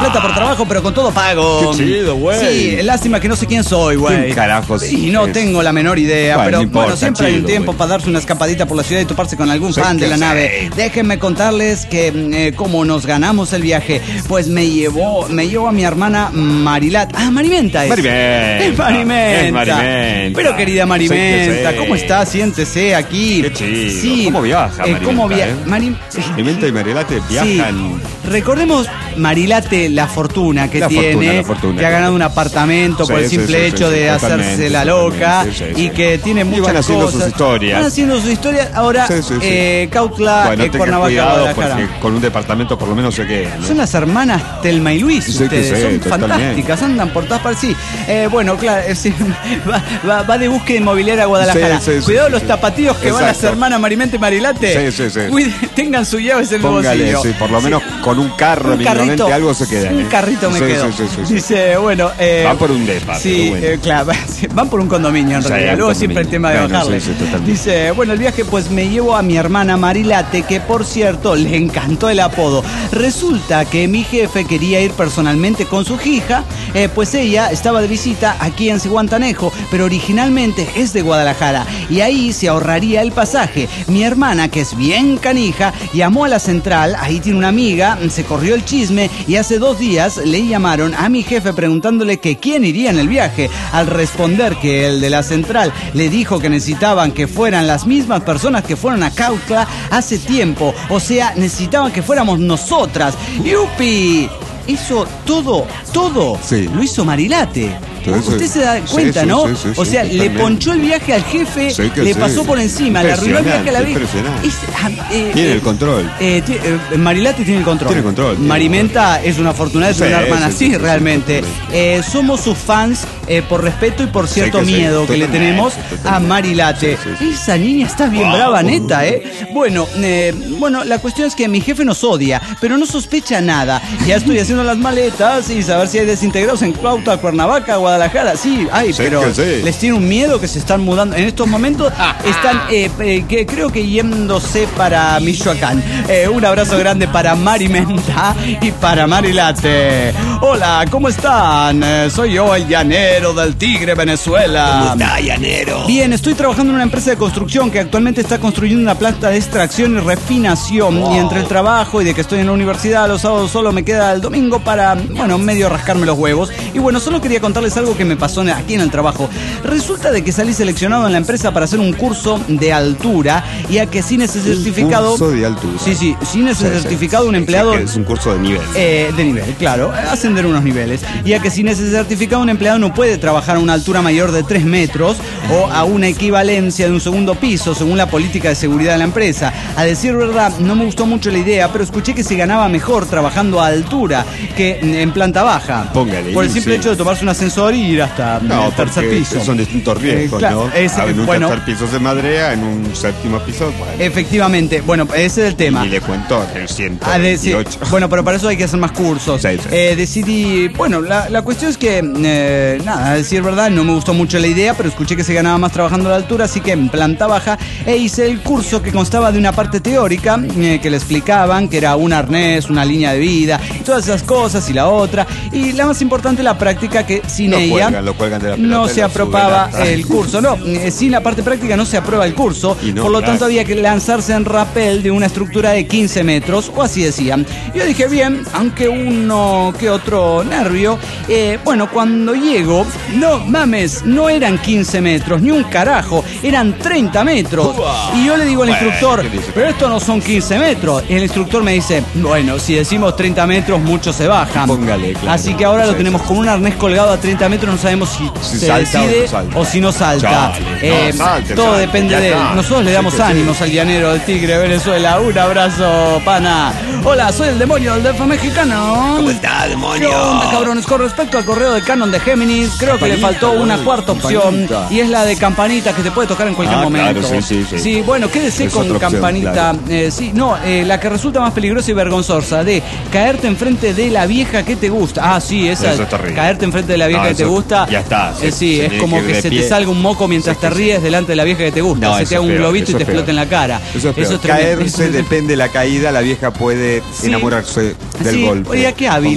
S2: trabajo, pero con todo pago.
S5: Qué chido, güey.
S2: Sí, lástima que no sé quién soy, güey.
S3: ¿Quién carajos
S2: Y no
S3: es?
S2: tengo la menor idea,
S3: Bueno,
S2: pero
S3: no importa,
S2: bueno, siempre hay un
S3: chido,
S2: tiempo
S3: güey.
S2: para darse una escapadita por la ciudad y toparse con algún
S3: Sí,
S2: fan de
S3: que
S2: la
S3: sí.
S2: nave. Déjenme contarles que eh, cómo nos ganamos el viaje. Pues me llevó, me llevó a mi hermana Marilat. Ah, Marimenta es.
S5: Marimenta.
S2: Es Marimenta.
S5: Es Marimenta.
S2: Pero querida
S5: Sí,
S2: Marimenta,
S5: que sí.
S2: ¿cómo está? Siéntese aquí.
S5: Qué chido.
S2: Sí.
S5: ¿Cómo viaja
S2: Eh, ¿Cómo
S5: Marimenta,
S2: via-
S5: eh?
S2: Marim-
S3: Marimenta y Marilate viajan.
S2: Sí. Recordemos, Marilate, la fortuna que
S3: La
S2: tiene,
S3: fortuna, la fortuna.
S2: que ha ganado un apartamento
S3: Sí,
S2: por el
S3: sí,
S2: simple
S3: sí,
S2: hecho
S3: sí,
S2: de
S3: sí,
S2: hacerse
S3: totalmente,
S2: la loca
S3: totalmente, sí, sí,
S2: y
S3: sí.
S2: que tiene
S3: Y
S2: muchas
S3: van haciendo
S2: cosas.
S3: sus historias.
S2: Van haciendo sus historias. Ahora,
S3: Sí, sí, sí.
S2: eh, Cautla,
S3: Bueno,
S2: eh,
S3: tengan
S2: Cuernavaca,
S3: cuidado
S2: Guadalajara.
S3: porque con un departamento por lo menos se queda, ¿no?
S2: Son las hermanas Telma y Luis,
S3: Sí, que
S2: ustedes,
S3: sí,
S2: son
S3: totalmente.
S2: fantásticas, andan por todas partes. Sí, eh, bueno, claro, eh, sí, va, va- va de búsqueda inmobiliaria a Guadalajara.
S3: Sí, sí, sí,
S2: Cuidado
S3: sí,
S2: los
S3: sí.
S2: tapatíos que van a
S3: Exacto.
S2: ser hermana Marimenta y Marilate.
S3: Sí, sí, sí.
S2: Cuide- tengan sus llaves en el
S3: Póngale,
S2: bolsillo.
S3: sí, por lo menos con un carro
S2: Un
S3: mínimamente
S2: carrito,
S3: algo se queda.
S2: un
S3: ¿eh?
S2: carrito me
S3: Sí,
S2: quedo.
S3: sí, sí, sí, sí.
S2: Dice, bueno, eh,
S5: Van por un depa,
S2: Sí,
S5: pero bueno.
S2: eh, claro, van por un condominio en
S5: Sí,
S2: realidad.
S5: un
S2: Luego siempre el tema de
S3: condominio. Bueno,
S2: bajarle.
S3: sí, sí, totalmente.
S2: Dice, bueno, el viaje pues me llevo a mi hermana Marilate, que por cierto le encantó el apodo. Resulta que mi jefe quería ir personalmente con su hija, eh, pues ella estaba de visita aquí en Zihuatanejo, pero originalmente es de Guadalajara y ahí se ahorraría el pasaje. Mi hermana, que es bien canija, llamó a la central, ahí tiene una amiga, se corrió el chisme y hace dos días le llamaron a mi jefe preguntándole que quién iría en el viaje. Al responder que el de la central le dijo que necesitaban que fueran las mismas personas que fueron a Cautla hace tiempo, o sea, necesitaban que fuéramos nosotras. ¡Yupi! Eso todo, todo
S3: Sí.
S2: lo hizo Marilate.
S3: Todo eso-
S2: Usted se da
S3: sí,
S2: cuenta,
S3: sí,
S2: ¿no?
S3: sí, sí,
S2: o
S3: sí,
S2: sea, le
S3: totalmente.
S2: ponchó el viaje al jefe,
S3: Sí, que
S2: le
S3: sí.
S2: pasó por encima, le arruinó el viaje a la vieja.
S3: Impresionante,
S2: Es- ah, eh,
S3: Tiene
S2: eh,
S3: el control.
S2: eh, ti- eh, Marilate tiene el control.
S3: Tiene control, tiene
S2: Marimenta es una afortunada de
S3: Sí,
S2: tener una hermana
S3: sí,
S2: así,
S3: sí, sí,
S2: realmente.
S3: totalmente.
S2: Eh, somos sus fans eh, por respeto y por cierto
S3: que sí,
S2: miedo que le
S3: totalmente,
S2: tenemos a
S3: totalmente.
S2: Marilate.
S3: Sí, sí, sí.
S2: Esa niña está bien brava, neta, ¿eh? Bueno, eh, bueno, la cuestión es que mi jefe nos odia, pero no sospecha nada. Ya estoy haciendo las maletas y saber si hay desintegrados en Cuautla, Cuernavaca, Guadalajara. Sí, hay,
S3: Sí,
S2: pero
S3: que sí.
S2: les tiene un miedo que se están mudando. En estos momentos están, eh, eh, que creo que yéndose para Michoacán. Eh, un abrazo grande para Marimenta y para Marilate. Hola, ¿cómo están? Eh, soy yo, el llanero del Tigre, Venezuela. ¿Cómo está, llanero? Bien, estoy trabajando en una empresa de construcción que actualmente está construyendo una planta de extracción y refinación. Y entre el trabajo y de que estoy en la universidad, los sábados solo me queda el domingo para, bueno, medio rascarme los huevos. Y bueno, solo quería contarles algo que me pasó aquí en el trabajo. Resulta de que salí seleccionado en la empresa para hacer un curso de altura y a que sin ese certificado...
S3: curso de altura.
S2: Sí, sí, sin ese
S3: Sí, sí.
S2: certificado un
S3: Sí,
S2: empleado...
S3: que es un curso de nivel.
S2: Eh, de nivel, claro, ascender unos niveles. Y a que sin ese certificado un empleado no puede trabajar a una altura mayor de tres metros o a una equivalencia de un segundo piso, según la política de seguridad de la empresa. A decir verdad, no me gustó mucho la idea, pero escuché que se ganaba mejor trabajando a altura que en planta baja.
S3: Póngale,
S2: Por el simple
S3: sí.
S2: hecho de tomarse un ascensor y ir hasta
S3: No,
S2: el tercer
S3: porque
S2: piso.
S3: son distintos riesgos,
S2: Eh, claro,
S3: ¿no?
S2: es-
S3: Ah, en un
S2: bueno.
S3: tercer piso se madrea, en un séptimo piso, bueno.
S2: Efectivamente, bueno, ese es el tema.
S3: Y le cuento el ciento
S2: A decir,
S3: veintiocho.
S2: bueno, pero para eso hay que hacer más cursos.
S3: Sí, sí.
S2: Eh, decidí, bueno, la, la cuestión es que, eh, nada, a decir verdad, no me gustó mucho la idea, pero escuché que se ganaba más trabajando a la altura, así que en planta baja e hice el curso que constaba de una parte teórica eh, que le explicaban que era un arnés, una línea de vida, y todas esas cosas y la otra, y la más importante la práctica que sin
S3: Lo
S2: ella
S3: cuelgan, lo cuelgan de la pelota
S2: no
S3: y
S2: se
S3: lo
S2: aprobaba
S3: suben a-
S2: el curso, no, eh, sin la parte práctica no se aprueba el curso,
S3: Y no,
S2: por lo
S3: claro.
S2: tanto había que lanzarse en rappel de una estructura de quince metros, o así decían. Yo dije, bien, aunque uno que otro nervio, eh, bueno, cuando llego, no mames, no eran quince metros, ni un carajo, eran treinta metros. Y yo le digo al
S3: Bueno,
S2: instructor,
S3: ¿qué dice?
S2: pero esto no son quince metros. Y el instructor me dice, bueno, si decimos treinta metros, muchos se bajan.
S3: Póngale, claro.
S2: Así que ahora lo
S3: Sí,
S2: tenemos
S3: sí.
S2: con un arnés colgado a treinta metros, no sabemos si,
S3: Si
S2: se
S3: salta o no
S2: decide
S3: salta.
S2: o si no salta.
S3: Chale,
S2: Eh,
S3: no, salte,
S2: todo
S3: salte,
S2: depende
S3: ya
S2: de él.
S3: está.
S2: Nosotros le damos
S3: Sí, que sí.
S2: ánimos al llanero del Tigre de Venezuela. Un abrazo, pana. Hola, soy el demonio del D F mexicano. ¿Cómo está, demonio? ¿Qué onda, cabrones? Con respecto al correo del canon de Géminis, creo que le
S3: Campanita,
S2: faltó una
S3: güey,
S2: cuarta opción
S3: campanita.
S2: y es la de campanita que te puede tocar en cualquier
S3: Ah,
S2: momento.
S3: claro, sí, sí, sí.
S2: bueno, quédese
S3: Es
S2: con
S3: otra opción,
S2: campanita.
S3: claro.
S2: Eh, sí, no, eh, la que resulta más peligrosa y vergonzosa de caerte enfrente de la vieja que te gusta. Ah, sí, esa.
S3: Eso es terrible.
S2: Caerte enfrente de la vieja
S3: No,
S2: que te
S3: eso
S2: gusta.
S3: ya está,
S2: Eh,
S3: se-
S2: sí,
S3: se
S2: es
S3: tiene
S2: como
S3: que ir
S2: que
S3: de
S2: se te
S3: pie.
S2: salga un moco mientras
S3: Sí,
S2: te
S3: sí,
S2: ríes delante de la vieja que te gusta.
S3: No,
S2: se
S3: eso
S2: te haga
S3: es
S2: un
S3: peor,
S2: globito y
S3: eso
S2: te
S3: es peor.
S2: explota en la cara.
S3: Eso es peor.
S2: es tremendo.
S3: Caerse
S2: Eso es-
S3: depende de la caída, la vieja puede
S2: Sí.
S3: enamorarse del
S2: Sí,
S3: golpe.
S2: oiga, qué hábil.
S3: Póngale.
S2: Es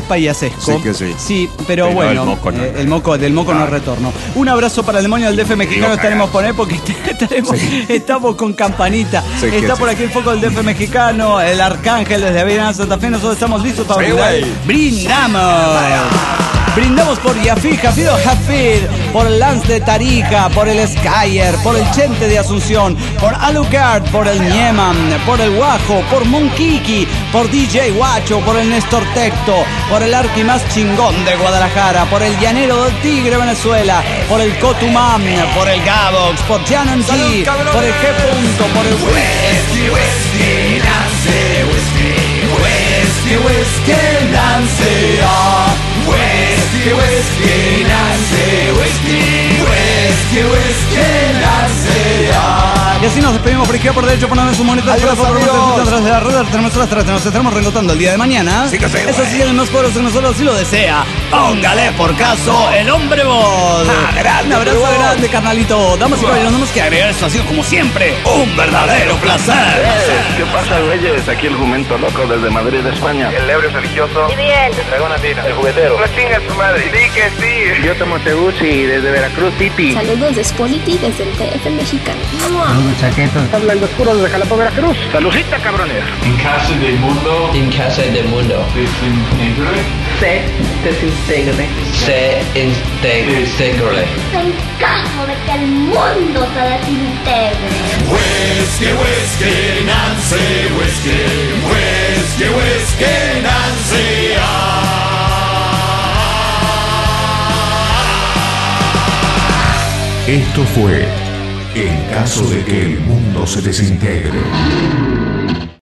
S2: chispa y asesco.
S3: Sí que sí.
S2: Sí, pero,
S5: Pero
S2: bueno,
S5: el moco no.
S2: eh, el moco, del moco no retorno. Un abrazo para el demonio del D F mexicano.
S5: Digo,
S2: Estaremos por ahí porque estaremos, estamos con campanita.
S3: Sí, que
S2: Está
S3: sí.
S2: por aquí el foco del D F mexicano, el Arcángel desde Avenida Santa Fe. Nosotros estamos listos para
S3: Sí,
S2: brindar.
S3: güey.
S2: Brindamos. Brindamos por Yafid, Jafido Jafid, por el Lance de Tarija, por el Skyer, por el Chente de Asunción, por Alucard, por el Nieman, por el Guajo, por Monkiki, por D J Guacho, por el Néstor Tecto, por el Arqui más chingón de Guadalajara, por el Llanero del Tigre Venezuela, por el Cotumam, por el Gabox, por Janon G, por el G. Punto, por el Whisky, Whisky, Nancy, Whisky, Whisky, Whisky, Nancy, ah. Whisky, whisky, Nancy, whisky, whisky, whisky, Nancy, ah. Y así nos despedimos por izquierda, por derecho, poniendo su monito
S3: Adiós,
S2: por
S3: amigos.
S2: detrás de la red, tenemos las tres, nos estaremos reencontrando el día de mañana.
S3: Sí que sí,
S2: Eso sí, el más poderoso que nosotros si lo desea. Póngale por caso el hombre voz. Un abrazo grande, carnalito. Damas y caballeros, no tenemos que agregar esto, ha sido como siempre un verdadero placer.
S8: ¿Qué pasa, güeyes? Aquí el jumento loco desde Madrid, España. El ebrio religioso.
S9: Y bien.
S8: El dragón latino. El juguetero. No chingas tu madre. Sí que sí. Yo tomo Teguchi desde Veracruz City.
S9: Saludos de Spolity desde el D F mexicano.
S8: Habla el oscuro desde Jalapa, Veracruz. Salucita, cabrones.
S4: En casa del mundo.
S10: En casa del mundo.
S4: Desintegre.
S10: Se desintegre. Se integre.
S9: En caso de que el mundo se desintegre.
S2: Whisky, whisky, Nancy, whisky, whisky, whisky, Nancy,
S1: Esto fue En caso de que el mundo se desintegre.